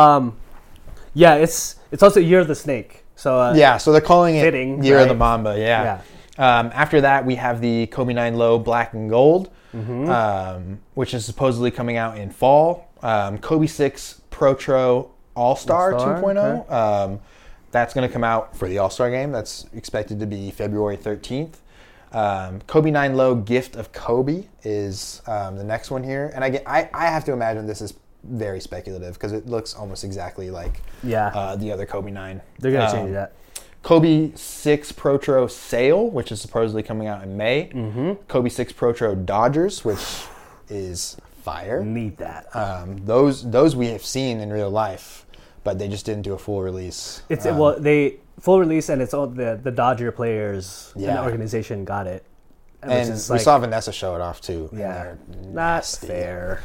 It's also Year of the Snake. So so they're calling it fitting, Year of the Mamba. Yeah. After that, we have the Kobe 9 Low Black and Gold, which is supposedly coming out in fall. Kobe 6 Pro All-Star 2.0. Okay. That's going to come out for the All-Star game. That's expected to be February 13th. Kobe 9 Low Gift of Kobe is the next one here. And I have to imagine this is very speculative because it looks almost exactly like the other Kobe 9. They're going to change that. Kobe 6 Pro Sail, which is supposedly coming out in May. Mm-hmm. Kobe 6 Pro Dodgers, which is fire. Need that. Those we have seen in real life. but they just didn't do a full release. It's they full release, and it's all the Dodger players and the Yeah. organization got it. And is we like- saw Vanessa show it off too. Yeah, and not nasty. fair.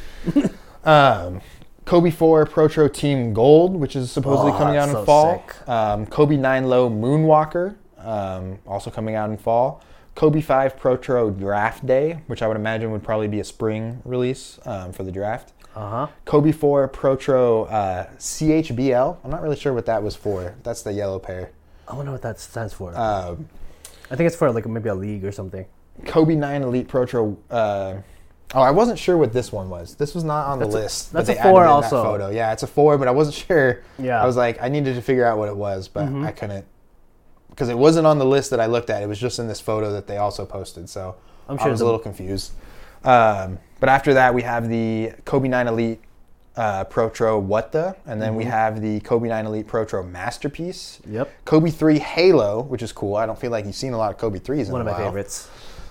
Kobe 4 Protro Team Gold, which is supposedly coming out in so fall. sick. Kobe 9 Low Moonwalker, also coming out in fall. Kobe 5 Protro Draft Day, which I would imagine would probably be a spring release for the draft. Kobe 4 Protro CHBL. I'm not really sure what that was for. That's the yellow pair. I wonder what that stands for. I think it's for like maybe a league or something. Kobe 9 Elite Protro. I wasn't sure what this one was. This was not on the list. That's but a they 4 added in also. that photo. Yeah, it's a 4, but I wasn't sure. Yeah. I was like, I needed to figure out what it was, but I couldn't. Because it wasn't on the list that I looked at. It was just in this photo that they also posted. So I'm sure I was a little confused. But after that, we have the Kobe 9 Elite Protro What The, and then we have the Kobe 9 Elite Protro Masterpiece. Yep. Kobe 3 Halo, which is cool. I don't feel like you've seen a lot of Kobe 3s in One a of my while. favorites.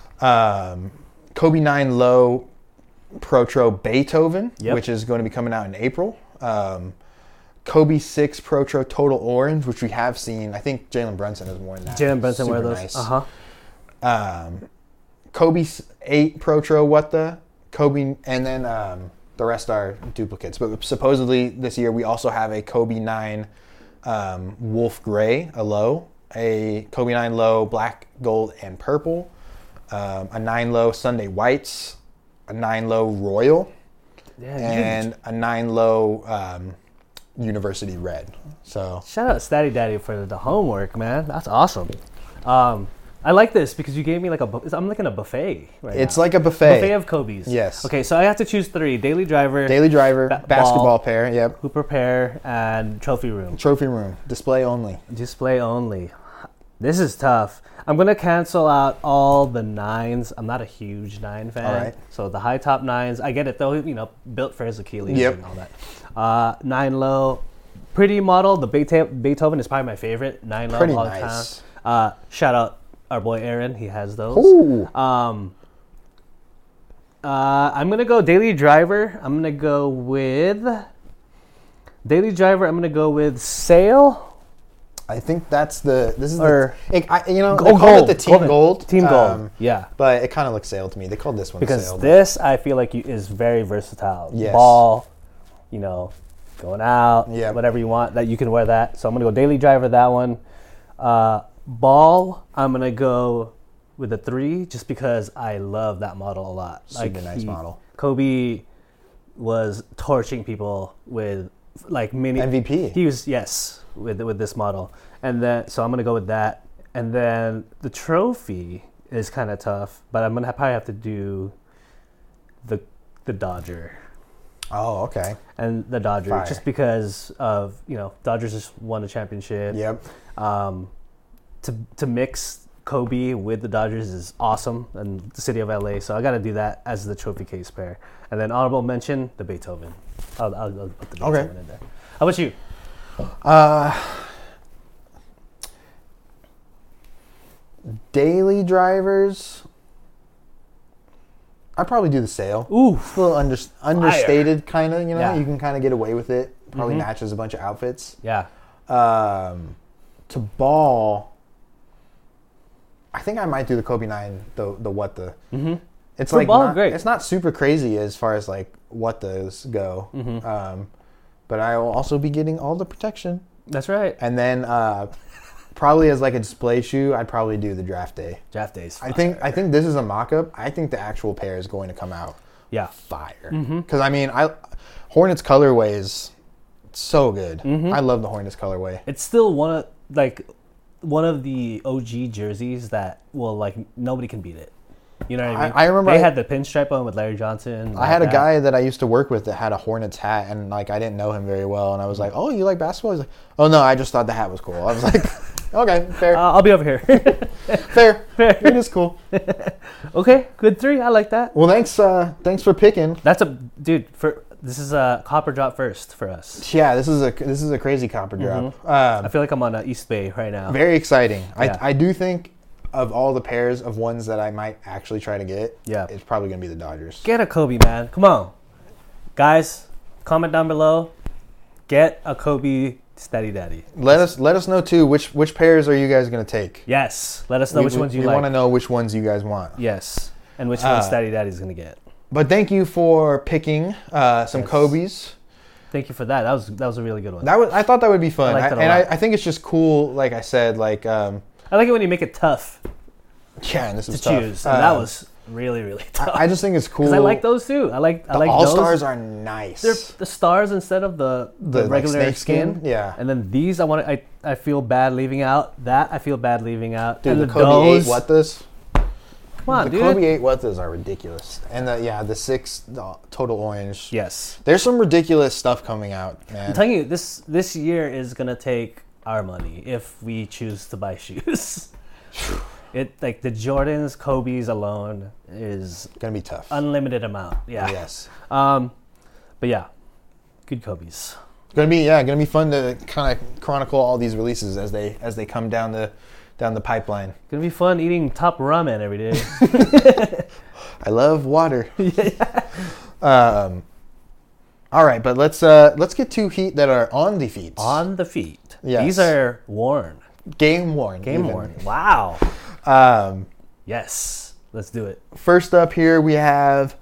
Kobe 9 Low Protro Beethoven, Yep. which is going to be coming out in April. Kobe 6 Protro Total Orange, which we have seen. I think Jalen Brunson has worn that. Jalen Brunson Super wear those. nice. Kobe 8 Protro What The, Kobe, and then the rest are duplicates. But supposedly this year we also have a Kobe 9 Wolf Gray, a low, a Kobe 9 Low Black, Gold, and Purple, a 9 Low Sunday Whites, a 9 Low Royal, Yeah, and a 9 Low University Red. So shout out Statty Daddy for the homework, man. That's awesome. I like this because you gave me like I'm looking at a buffet right it's now. like a buffet. Buffet of Kobe's. Yes. Okay, so I have to choose 3: Daily Driver, Daily Driver, basketball ball, pair, yep. Hooper Pair, and Trophy Room. Trophy room, display only. Display only. This is tough. I'm gonna cancel out all the 9s. I'm not a huge 9 fan. All right. So the high top 9s, I get it though. You know, built for his Achilles Yep. and all that. 9 Low, pretty model. The Beethoven is probably my favorite 9 Low Pretty of all nice. time. Shout out our boy Aaron. He has those. Ooh. I'm gonna go Daily Driver. I'm gonna go with Daily Driver. I'm gonna go with Sail. I think that's this is Or- they call Gold. it the Team Gold. Team Gold. Yeah. But it kind of looks Sail to me. They called this one Because Sail. this, I feel like is very versatile. Yes. Ball, going out, Yep. whatever you want, that you can wear that. So I'm gonna go Daily Driver, that one. Ball, I'm gonna go with the 3 just because I love that model a lot. Super nice model. Kobe was torching people with like mini MVP. He was with this model, and then so I'm gonna go with that. And then the trophy is kind of tough, but I'm gonna probably have to do the Dodger. Oh, okay. And the Dodger, Fire. just because of Dodgers just won a championship. Yep. To mix Kobe with the Dodgers is awesome, and the city of LA. So I got to do that as the trophy case pair. And then honorable mention, the Beethoven. I'll put the Beethoven in there. How about you? Daily Drivers. I'd probably do the Sail. Ooh, It's a little understated, kind of. Yeah. You can kind of get away with it. Probably matches a bunch of outfits. yeah. To Ball, I think I might do the Kobe 9. The what the. Mm-hmm. It's For like Ball, not, great. It's not super crazy as far as like what those go. But I will also be getting all the protection. That's right. And then probably as like a display shoe, I'd probably do the Draft Day. Draft days. I think this is a mock-up. I think the actual pair is going to come out Yeah. fire. Because Hornets colorway is so good. I love the Hornets colorway. It's still one of the OG jerseys that nobody can beat it. You know what I mean? I remember they had the pinstripe on with Larry Johnson. I had a guy that I used to work with that had a Hornets hat, and I didn't know him very well, and I was like, "Oh, you like basketball?" He's like, "Oh no, I just thought the hat was cool." I was like, "Okay, fair, I'll be over here. fair. It is cool." Okay, good 3. I like that. Well, thanks for picking. That's this is a copper drop first for us. Yeah, this is a crazy copper drop. I feel like I'm on East Bay right now. Very exciting. Yeah. I do think of all the pairs of ones that I might actually try to get, Yeah. it's probably going to be the Dodgers. Get a Kobe, man. Come on. Guys, comment down below. Get a Kobe Steady Daddy. Let us know too which pairs are you guys gonna take? Yes. Let us know which ones you like. We want to know which ones you guys want. Yes. And which one Steady Daddy's gonna get. But thank you for picking some Kobe's. Thank you for that. That was a really good one. I thought that would be fun. I think it's just cool. Like I said, like I like it when you make it tough. Yeah, and this was to tough. choose. And that was really, really tough. I just think it's cool. I like those too. I like all those. stars are nice. They're the stars instead of the regular like skin. Yeah. And then these I feel bad leaving out. That I feel bad leaving out. Dude, and the Kobe 8 Wattas. Come on, the dude. Kobe 8 Wattas are ridiculous. And the 6 total orange. Yes. There's some ridiculous stuff coming out, man. I'm telling you, this year is gonna take our money if we choose to buy shoes. It like the Jordans, Kobe's alone is gonna be tough. Unlimited amount. Yeah. Yes. But yeah, good Kobe's. Gonna be fun to kind of chronicle all these releases as they come down the pipeline. Gonna be fun eating top ramen every day. I love water. All right, but let's get to Heat that are on the feet. On the feet. Yes. These are worn. Game worn. Worn. Wow. Yes. Let's do it. First up here we have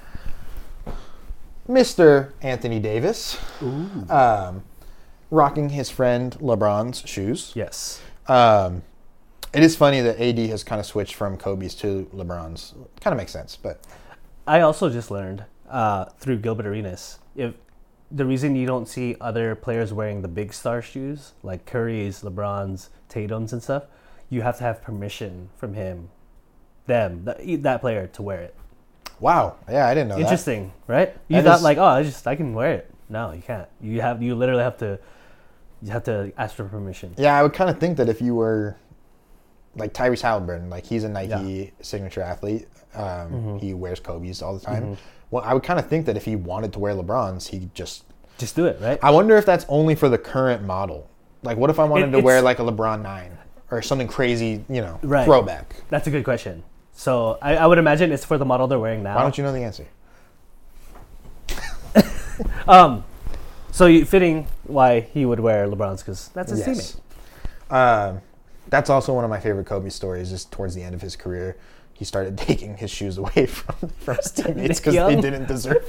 Mr. Anthony Davis. Rocking his friend LeBron's shoes. Yes. It is funny that AD has kind of switched from Kobe's to LeBron's. Kind of makes sense, but I also just learned through Gilbert Arenas if the reason you don't see other players wearing the big star shoes like Curry's, LeBron's, Tatum's, and stuff, you have to have permission from that player to wear it. Wow. Yeah, I didn't know Interesting, right? You thought like, I can wear it. No, you can't. You literally have to ask for permission. Yeah, I would kind of think that if you were like Tyrese Halliburton, like he's a Nike signature athlete. He wears Kobe's all the time. Mm-hmm. Well, I would kind of think that if he wanted to wear LeBron's, he'd just do it, right? I wonder if that's only for the current model. Like, what if I wanted to wear like a LeBron 9 or something crazy, throwback? That's a good question. So I would imagine it's for the model they're wearing now. Why don't you know the answer? So fitting why he would wear LeBron's because that's his teammate. That's also one of my favorite Kobe stories. Just towards the end of his career, he started taking his shoes away from his teammates because they didn't deserve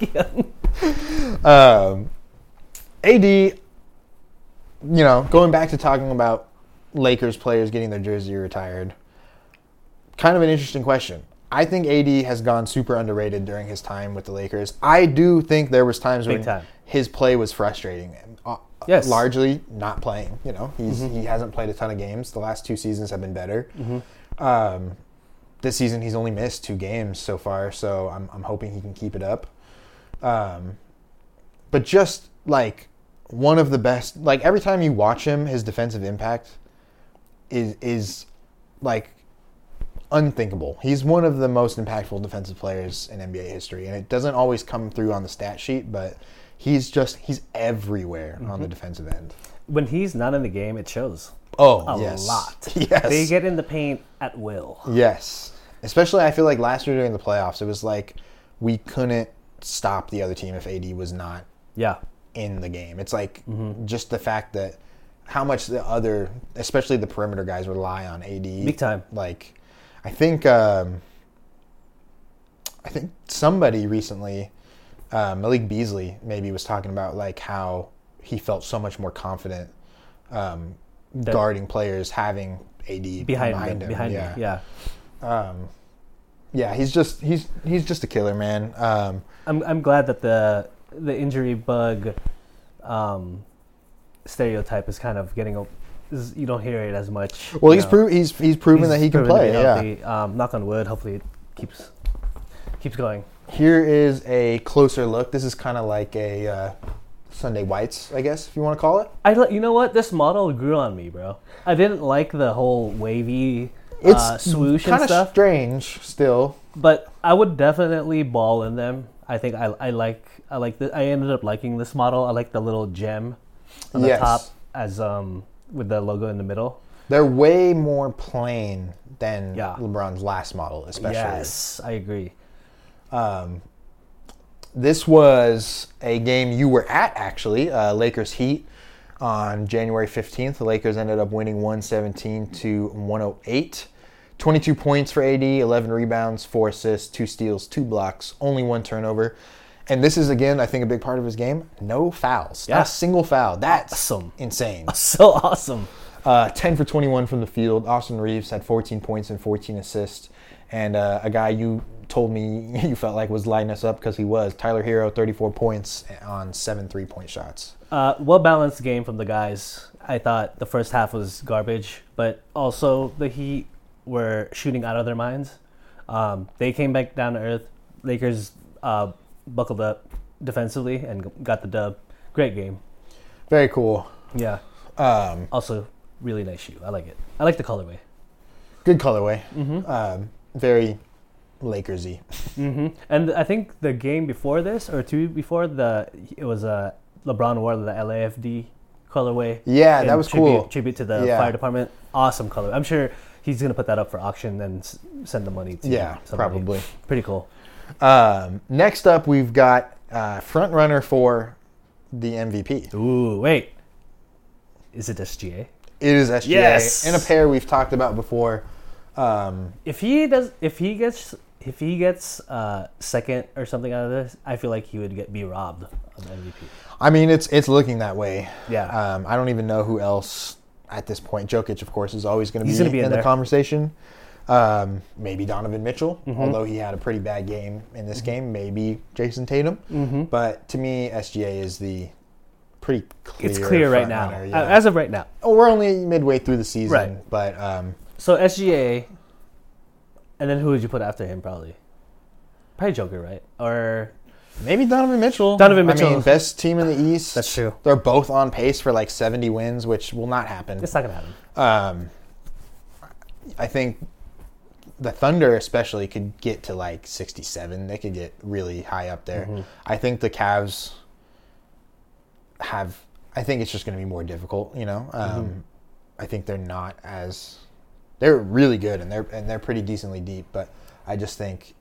them. AD, going back to talking about Lakers players getting their jersey retired, kind of an interesting question. I think AD has gone super underrated during his time with the Lakers. I do think there was times when his play was frustrating. Yes. Largely not playing. He hasn't played a ton of games. The last 2 seasons have been better. Mm-hmm. This season he's only missed 2 games so far, so I'm hoping he can keep it up. But just like one of the best, like every time you watch him, his defensive impact is like unthinkable. He's one of the most impactful defensive players in NBA history, and it doesn't always come through on the stat sheet, but he's everywhere on the defensive end. When he's not in the game, it shows. A yes. lot. Yes. They get in the paint at will. Yes. Especially, I feel like last year during the playoffs, it was like we couldn't stop the other team if AD was not in the game. It's like just the fact that how much the other, especially the perimeter guys, rely on AD. Big time. Like, I think somebody recently, Malik Beasley maybe was talking about like how he felt so much more confident guarding players having AD behind him. Yeah, he's just a killer, man. I'm glad that the injury bug stereotype is kind of getting you don't hear it as much. Well, he's proven that he can play. Yeah. Knock on wood. Hopefully it keeps going. Here is a closer look. This is kind of like a Sunday Whites, I guess, if you want to call it. You know what? This model grew on me, bro. I didn't like the whole wavy swoosh and stuff. Kind of strange still. But I would definitely ball in them. I think I like this. I ended up liking this model. I like the little gem on the top as with the logo in the middle. They're way more plain than LeBron's last model, especially. Yes, I agree. This was a game you were at, actually. Lakers Heat on January 15th. The Lakers ended up winning 117 to 108. 22 points for AD, 11 rebounds, 4 assists, 2 steals, 2 blocks, only 1 turnover. And this is, again, I think a big part of his game. No fouls. Yeah. Not a single foul. That's Awesome. insane. So awesome. 10 for 21 from the field. Austin Reeves had 14 points and 14 assists. And a guy you told me you felt like was lighting us up because he was. Tyler Hero, 34 points on 7 3-point shots. Well-balanced game from the guys. I thought the first half was garbage, but also the Heat were shooting out of their minds. They came back down to earth. Lakers buckled up defensively and got the dub. Great game. Very cool. Yeah. Also, really nice shoe. I like it. I like the colorway. Good colorway. Mm-hmm. Very Lakersy. Mm-hmm. And I think the game before this, or two before, it was LeBron wore the LAFD colorway. Yeah, that was cool. Tribute to the fire department. Awesome color. I'm sure he's going to put that up for auction and send the money to somebody. Probably. Pretty cool. Next up, we've got front runner for the MVP. Ooh, wait. Is it SGA? It is SGA. Yes. In a pair we've talked about before. If he gets second or something out of this, I feel like he would be robbed of MVP. I mean, it's looking that way. Yeah. I don't even know who else at this point. Jokic, of course, is always going to be in the conversation. Maybe Donovan Mitchell, although he had a pretty bad game in this game. Maybe Jason Tatum. Mm-hmm. But to me, SGA is the pretty clear. It's clear right now. Runner, yeah. As of right now. Oh, we're only midway through the season. Right. But so SGA, and then who would you put after him? Probably Joker, right? Or maybe Donovan Mitchell. I mean, best team in the East. That's true. They're both on pace for like 70 wins, which will not happen. It's not gonna happen. I think the Thunder especially could get to like 67. They could get really high up there. Mm-hmm. I think the Cavs I think it's just going to be more difficult, you know. I think they're really good and they're pretty decently deep, but I just think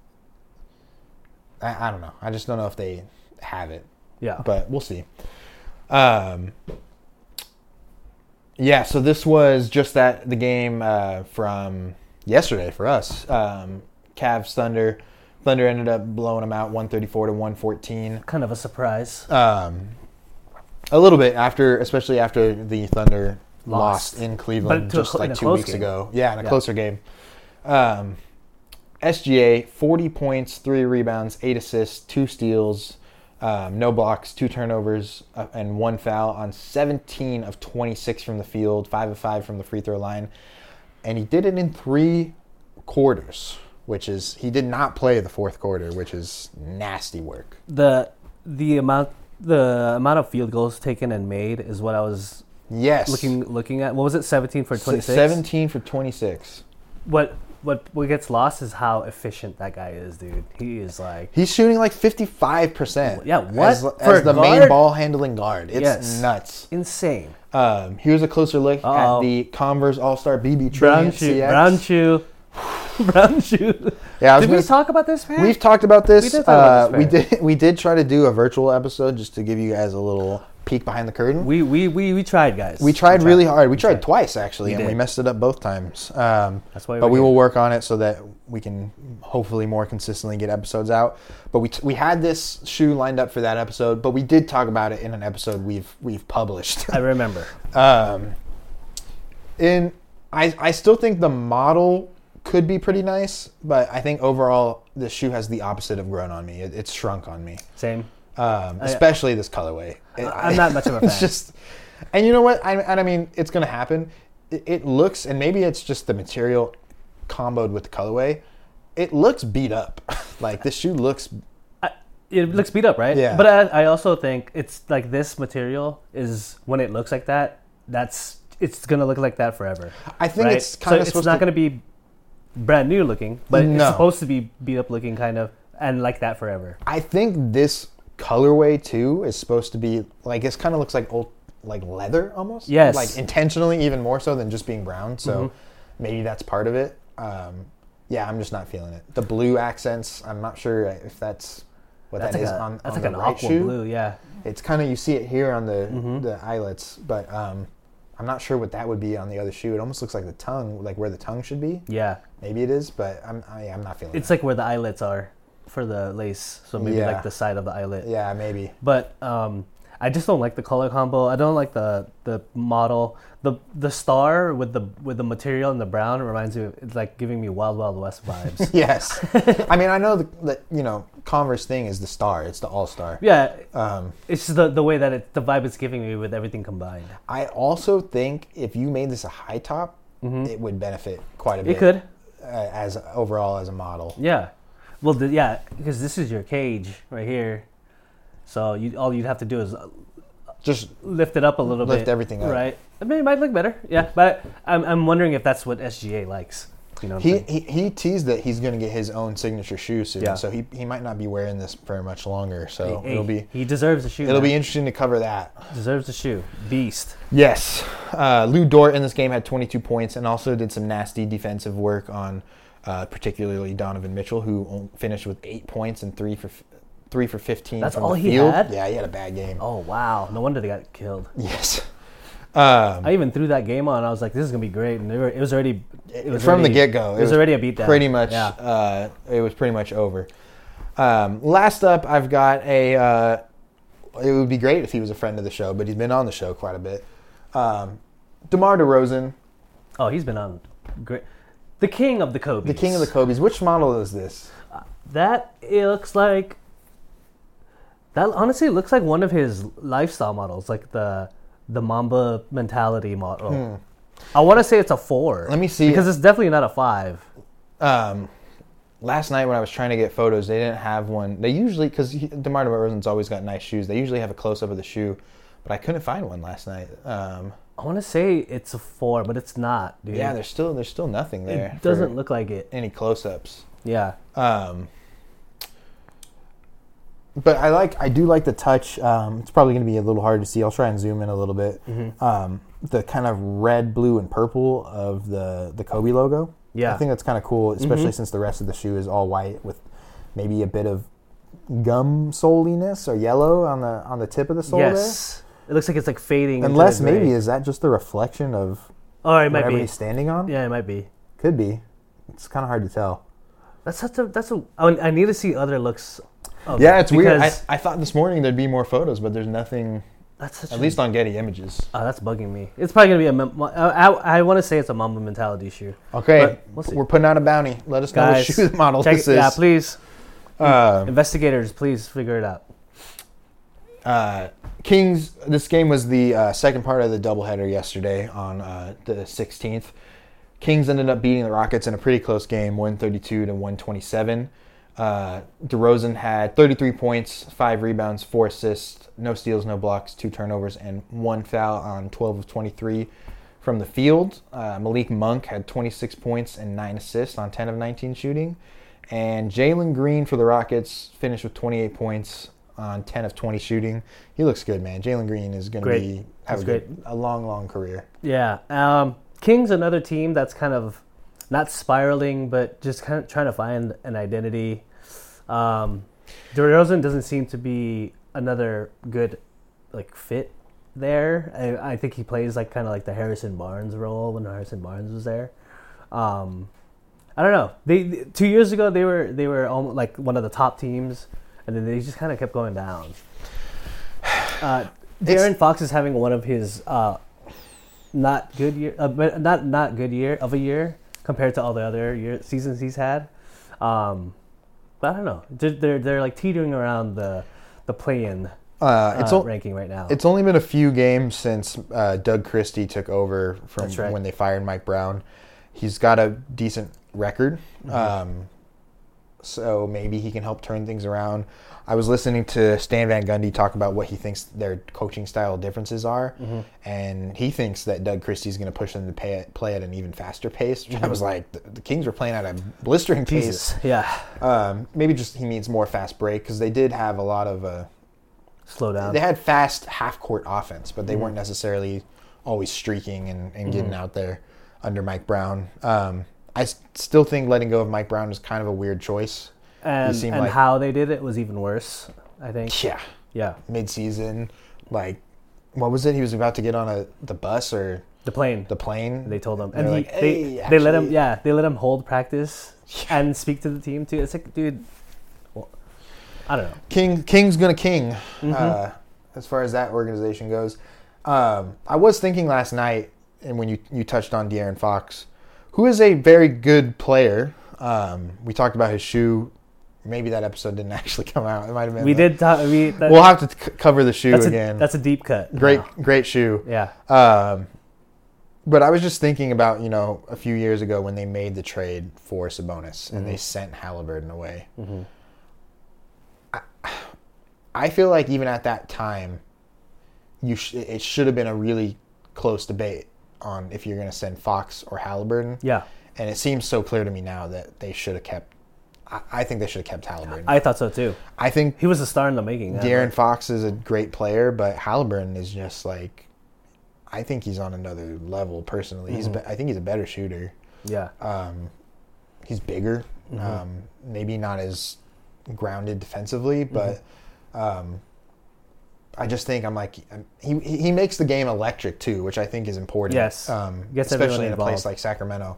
I don't know. I just don't know if they have it. Yeah. But we'll see. Yeah, so this was just the game from yesterday for us. Cavs Thunder. Thunder ended up blowing them out 134 to 114. Kind of a surprise. A little bit especially after the Thunder lost in Cleveland just like 2 weeks ago. Yeah, in a closer game. SGA, 40 points, 3 rebounds, 8 assists, 2 steals, no blocks, 2 turnovers, and 1 foul on 17 of 26 from the field, 5 of 5 from the free throw line. And he did it in 3 quarters, he did not play the fourth quarter, which is nasty work. The amount of field goals taken and made is what I was looking at. What was it? 17 for 26? 17 for 26. What gets lost is how efficient that guy is, dude. He is like... He's shooting like 55%. Yeah, what? As the main ball handling guard. It's nuts. Insane. Here's a closer look at the Converse All-Star BB Brown shoe. Yeah, did we talk about this, man? We've talked about this. We did try to do a virtual episode just to give you guys a little peek behind the curtain. We tried, guys. We tried really hard. We tried twice actually, and we messed it up both times. That's why. But we will work on it so that we can hopefully more consistently get episodes out. But we had this shoe lined up for that episode, but we did talk about it in an episode we've published. I remember. And I still think the model could be pretty nice, but I think overall this shoe has the opposite of grown on me. It's shrunk on me. Same. Especially this colorway. I'm not much of a fan. It's just, and you know what? I mean, it's going to happen. It looks, and maybe it's just the material comboed with the colorway. It looks beat up. Like this shoe looks. It looks beat up, right? Yeah. But I also think it's like this material is when it looks like that. It's going to look like that forever. I think it's kind of it's not going to be brand new looking, but No. it's supposed to be beat up looking kind of, and like that forever. I think this colorway too is supposed to be like, it kind of looks like old, like leather almost. Yes. Like intentionally, even more so than just being brown. So maybe that's part of it. Yeah, I'm just not feeling it. The blue accents, I'm not sure if that's what That's that like is a, on that's like the an right aqua shoe. blue, yeah. It's kind of, you see it here on Mm-hmm. the eyelets, but I'm not sure what that would be on the other shoe. It almost looks like the tongue, like where the tongue should be. Yeah. Maybe it is, but I'm not feeling it. It's like where the eyelets are for the lace. So maybe Yeah. like the side of the eyelet. Yeah, maybe. But I just don't like the color combo. I don't like the model. The star with the material and the brown reminds me of, it's like giving me Wild Wild West vibes. Yes. I mean, I know that Converse thing is the star. It's the all-star. Yeah. Um, It's just the way that the vibe it's giving me with everything combined. I also think if you made this a high top, it would benefit quite a bit. It could. As overall as a model. Yeah. Well, because this is your cage right here. So all you'd have to do is Just lift it up a little bit. lift everything up. Right. I mean, it might look better. Yeah. But I'm wondering if that's what SGA likes. You know what I'm saying? He teased that he's going to get his own signature shoe soon, Yeah. so he might not be wearing this very much longer. So Hey, he deserves a shoe. it'll man. be interesting to cover that. Deserves a shoe. Beast. Yes, Lou Dort in this game had 22 points and also did some nasty defensive work on particularly Donovan Mitchell, who finished with 8 points and 3 for 15. That's from all the he field. had? Yeah, he had a bad game. Oh wow! No wonder they got killed. Yes. I even threw that game on. I was like, "This is gonna be great," and it was already. It was from already, the get-go. It was already a beatdown. Pretty much. Yeah. It was pretty much over. Last up, I've got a. It would be great if he was a friend of the show, but he's been on the show quite a bit. DeMar DeRozan, Oh, he's been on great. The king of the Kobe. the king of the Kobe's. Which model is this? That it looks like. That honestly looks like one of his lifestyle models, like the Mamba mentality model. I want to say it's a 4. Let me see. because it's definitely not a 5. Last night when I was trying to get photos, they didn't have one. They usually, because DeMar DeRozan's always got nice shoes, they usually have a close-up of the shoe, but I couldn't find one last night. I want to say it's a 4, but it's not, dude. Yeah, there's still nothing there. It doesn't for look like it. any close-ups. Yeah. But I do like the touch. It's probably going to be a little hard to see. I'll try and zoom in a little bit. The kind of red, blue, and purple of the Kobe logo. Yeah. I think that's kind of cool, especially since the rest of the shoe is all white with maybe a bit of gum soliness or yellow on the tip of the sole Yes. It looks like it's like fading. there. into Unless the gray. maybe is that just a reflection of Oh, it might whatever be. he's standing on? Yeah, it might be. Could be. It's kind of hard to tell. I need to see other looks. Of Yeah, it it's weird. because I thought this morning there'd be more photos, but there's nothing. That's such At least on Getty Images. that's bugging me. It's probably gonna be I want to say it's a Mamba mentality shoe. Okay, But we'll see. we're putting out a bounty. Let us know Guys, what shoe model check this it. is. Yeah, please. Uh, Investigators, please figure it out. Kings. This game was the second part of the doubleheader yesterday on the 16th. Kings ended up beating the Rockets in a pretty close game, 132 to 127. DeRozan had 33 points, 5 rebounds, 4 assists, no steals, no blocks, 2 turnovers, and 1 foul on 12 of 23 from the field. Malik Monk had 26 points and 9 assists on 10 of 19 shooting. And Jalen Green for the Rockets finished with 28 points on 10 of 20 shooting. He looks good, man. Jalen Green is going to have a long, long career. Yeah. Kings, another team that's kind of not spiraling, but just kind of trying to find an identity. DeRozan doesn't seem to be another good fit there. I think he plays kind of like the Harrison Barnes role when Harrison Barnes was there. I don't know. They 2 years ago they were almost like one of the top teams, and then they just kind of kept going down. De'Aaron Fox is having one of his not good year, but not good year of a year compared to all the other seasons he's had. But I don't know. They're like teetering around the play-in ranking right now. It's only been a few games since Doug Christie took over from when they fired Mike Brown. He's got a decent record, so maybe he can help turn things around. I was listening to Stan Van Gundy talk about what he thinks their coaching style differences are, and he thinks that Doug Christie's going to push them to play at an even faster pace. Which I was like, the Kings were playing at a blistering pace. Yeah. Maybe just he needs more fast break because they did have a lot of slow down. They had fast half-court offense, but they weren't necessarily always streaking and getting out there under Mike Brown. I still think letting go of Mike Brown is kind of a weird choice. And seemed and like- how they did it was even worse, I think. Yeah. Yeah. Mid-season, like, what was it? He was about to get on the bus or The plane. the plane. They told him, They're and like, they "Hey, let him. actually-" Yeah, they let him hold practice and speak to the team too. It's like, dude, well, I don't know. King's gonna king, Mm-hmm. as far as that organization goes. I was thinking last night, and when you touched on De'Aaron Fox, who is a very good player. We talked about his shoe. Maybe that episode didn't actually come out. It might have been. We did. We'll have to cover the shoe again. That's a deep cut. Great shoe. Yeah. But I was just thinking about, a few years ago when they made the trade for Sabonis and they sent Halliburton away. Mm-hmm. I feel like even at that time, it should have been a really close debate on if you're going to send Fox or Halliburton. Yeah. And it seems so clear to me now that they should have kept. I think they should have kept Halliburton. I thought so too. I think He was a star in the making. De'Aaron Fox is a great player, but Halliburton is just like, I think he's on another level personally. I think he's a better shooter. Yeah. He's bigger, maybe not as grounded defensively, but I just think he makes the game electric too, which I think is important. Yes. Gets everyone especially in a place involved. like Sacramento.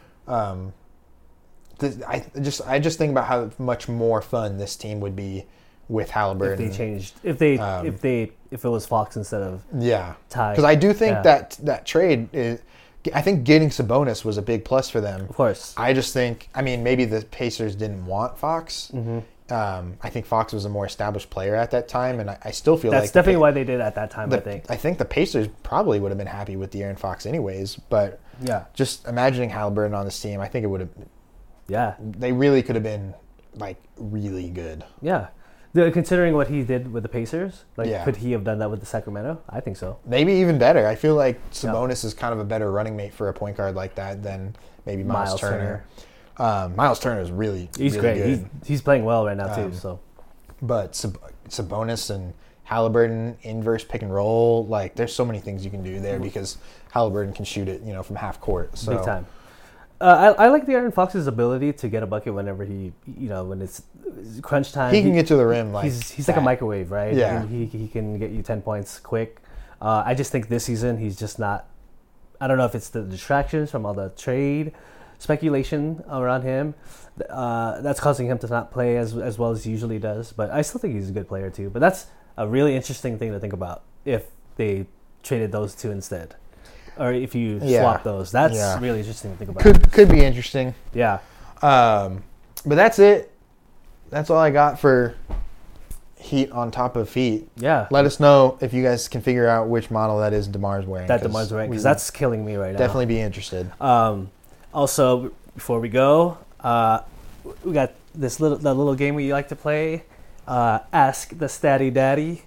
I just think about how much more fun this team would be with Halliburton. If they changed, if it was Fox instead of Ty. Because I do think that trade is. I think getting Sabonis was a big plus for them. Of course. I just think, maybe the Pacers didn't want Fox. Mm-hmm. I think Fox was a more established player at that time, and I still feel That's like definitely why they did at that time. I think the Pacers probably would have been happy with De'Aaron Fox anyways. But Yeah. just imagining Halliburton on this team, I think it would have. Yeah. They really could have been like really good. Yeah. Considering what he did with the Pacers, could he have done that with the Sacramento? I think so. Maybe even better. I feel like Sabonis is kind of a better running mate for a point guard like that than maybe Miles Turner. Miles Turner is really He's really great. Good. He's playing well right now too. So, but Sabonis and Halliburton inverse pick and roll, there's so many things you can do there because Halliburton can shoot it, from half court. So. Big time. I like De'Aaron Fox's ability to get a bucket whenever when it's crunch time. He can get to the rim he's like a microwave, right? Yeah. He can get you 10 points quick. I just think this season he's just not. I don't know if it's the distractions from all the trade speculation around him that's causing him to not play as well as he usually does. But I still think he's a good player too. But that's a really interesting thing to think about if they traded those two instead. Or if you swap those, that's really interesting to think about. Could be interesting. Yeah. But that's it. That's all I got for Heat on top of feet. Yeah. Let us know if you guys can figure out which model that is DeMar's wearing. DeMar's wearing, because that's killing me right now. Definitely be interested. Also, before we go, we got that little game we like to play. Ask the Statty Daddy.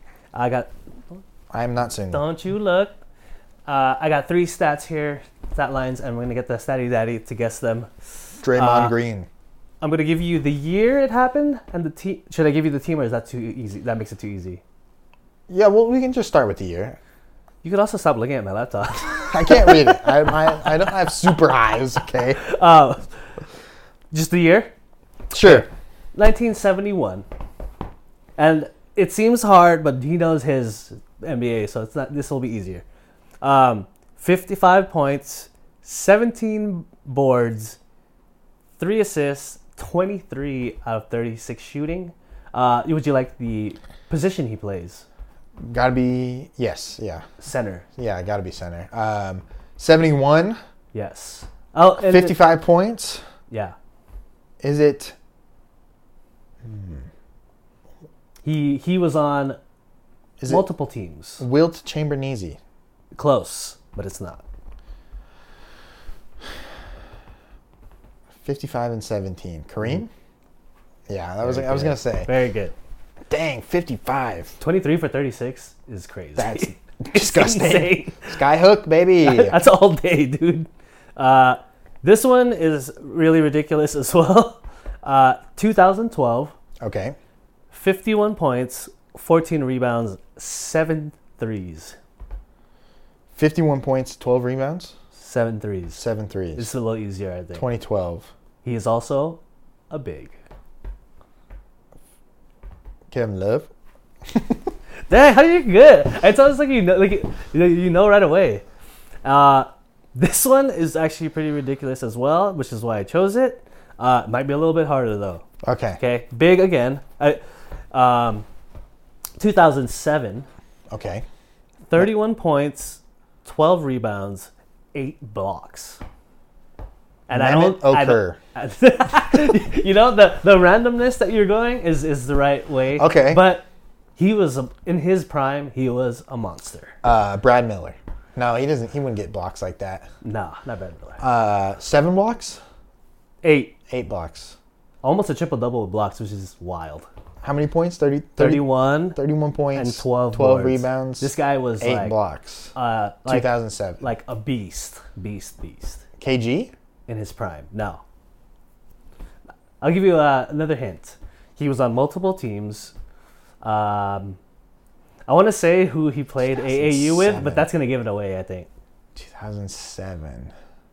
I'm not singing. Don't you look. I got 3 stat lines, and we're going to get the Statty Daddy to guess them. Draymond Green. I'm going to give you the year it happened and the team. Should I give you the team, or is that too easy? That makes it too easy. Yeah, well, we can just start with the year. You could also stop looking at my laptop. I can't read it. I don't have super eyes, okay? Just the year? Sure. 1971. And it seems hard, but he knows his NBA, so it's not. This will be easier. 55 points, 17 boards, 3 assists, 23 out of 36 shooting. Would you like the position he plays? Gotta be, yes, yeah. Center. Yeah, gotta be center. 71. Yes. Oh, 55 points. Yeah. Is it? He was on multiple teams. Wilt Chamberlain. Close, but it's not. 55 and 17. Kareem? Yeah, I was going to say. Very good. Dang, 55. 23 for 36 is crazy. That's disgusting. Insane. Skyhook, baby. That's all day, dude. This one is really ridiculous as well. 2012. Okay. 51 points, 14 rebounds, 7 threes. 51 points, 12 rebounds? 7 threes. 7 threes. It's a little easier, I think. 2012. He is also a big. Kevin Love. Dang, how you good? It's always like you know right away. This one is actually pretty ridiculous as well, which is why I chose it. Might be a little bit harder though. Okay. Okay, big again. 2007. Okay. 31 points, 12 rebounds, 8 blocks. And Mehmet Okur. You know, the randomness that you're going is the right way. Okay. But he was in his prime. He was a monster. Brad Miller. No, he doesn't. He wouldn't get blocks like that. Nah, not Brad Miller. 7 blocks. 8. 8 blocks. Almost a triple double with blocks, which is wild. How many points? 31 points and 12 boards. Rebounds. This guy was 8 blocks. 2007. Like a beast. KG? In his prime. No. I'll give you another hint. He was on multiple teams. I want to say who he played AAU with, but that's going to give it away, I think. 2007.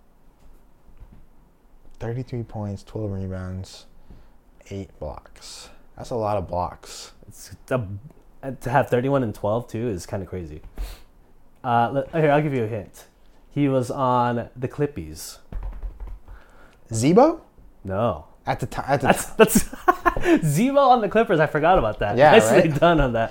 33 points, 12 rebounds, 8 blocks. That's a lot of blocks. To have 31 and 12 too is kind of crazy. Here, I'll give you a hint. He was on the Clippies. Zebo? No. At the time. That's Zebo on the Clippers. I forgot about that. Yeah, Nicely right? done on that.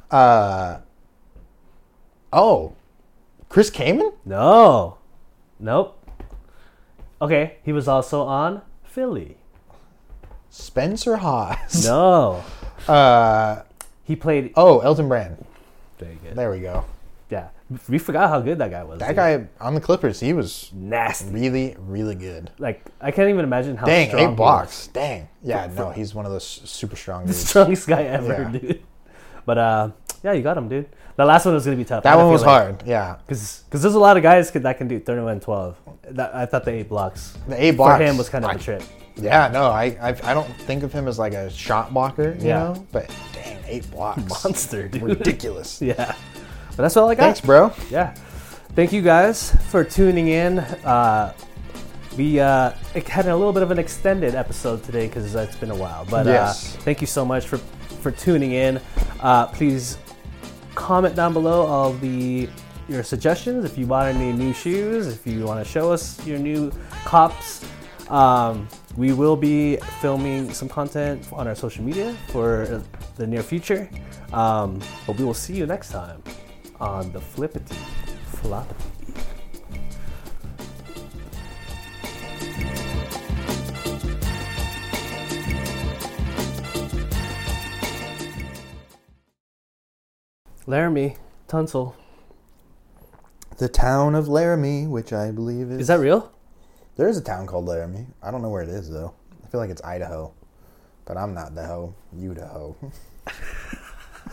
Chris Kaman? No. Nope. Okay, he was also on Philly. Spencer Hawes. No. He played. Elton Brand. Very good. There we go. Yeah, we forgot how good that guy was. That guy on the Clippers, he was nasty. Really, really good. Like, I can't even imagine how Dang, strong 8 blocks. Dang. Yeah, no, he's one of those super strong the dudes. strongest guy ever, dude. But, yeah, you got him, dude. The last one was going to be tough. That one was hard, yeah. Because there's a lot of guys that can do 31 and 12. I thought the 8 blocks. The 8 blocks. For him was kind of a trip. Yeah, no, I don't think of him as like a shot blocker, you know? But, dang, 8 blocks. Monster, dude. Ridiculous. Yeah. But that's all I got. Thanks, bro. Yeah. Thank you guys for tuning in. We had a little bit of an extended episode today because it's been a while. But yes. Thank you so much for tuning in. Please comment down below all your suggestions. If you bought any new shoes, if you want to show us your new cops. We will be filming some content on our social media for the near future. But we will see you next time on the Flippity Floppity. Laramie, Tunsil. The town of Laramie, which I believe is... Is that real? There is a town called Laramie. I don't know where it is, though. I feel like it's Idaho. But I'm not the hoe. You the hoe.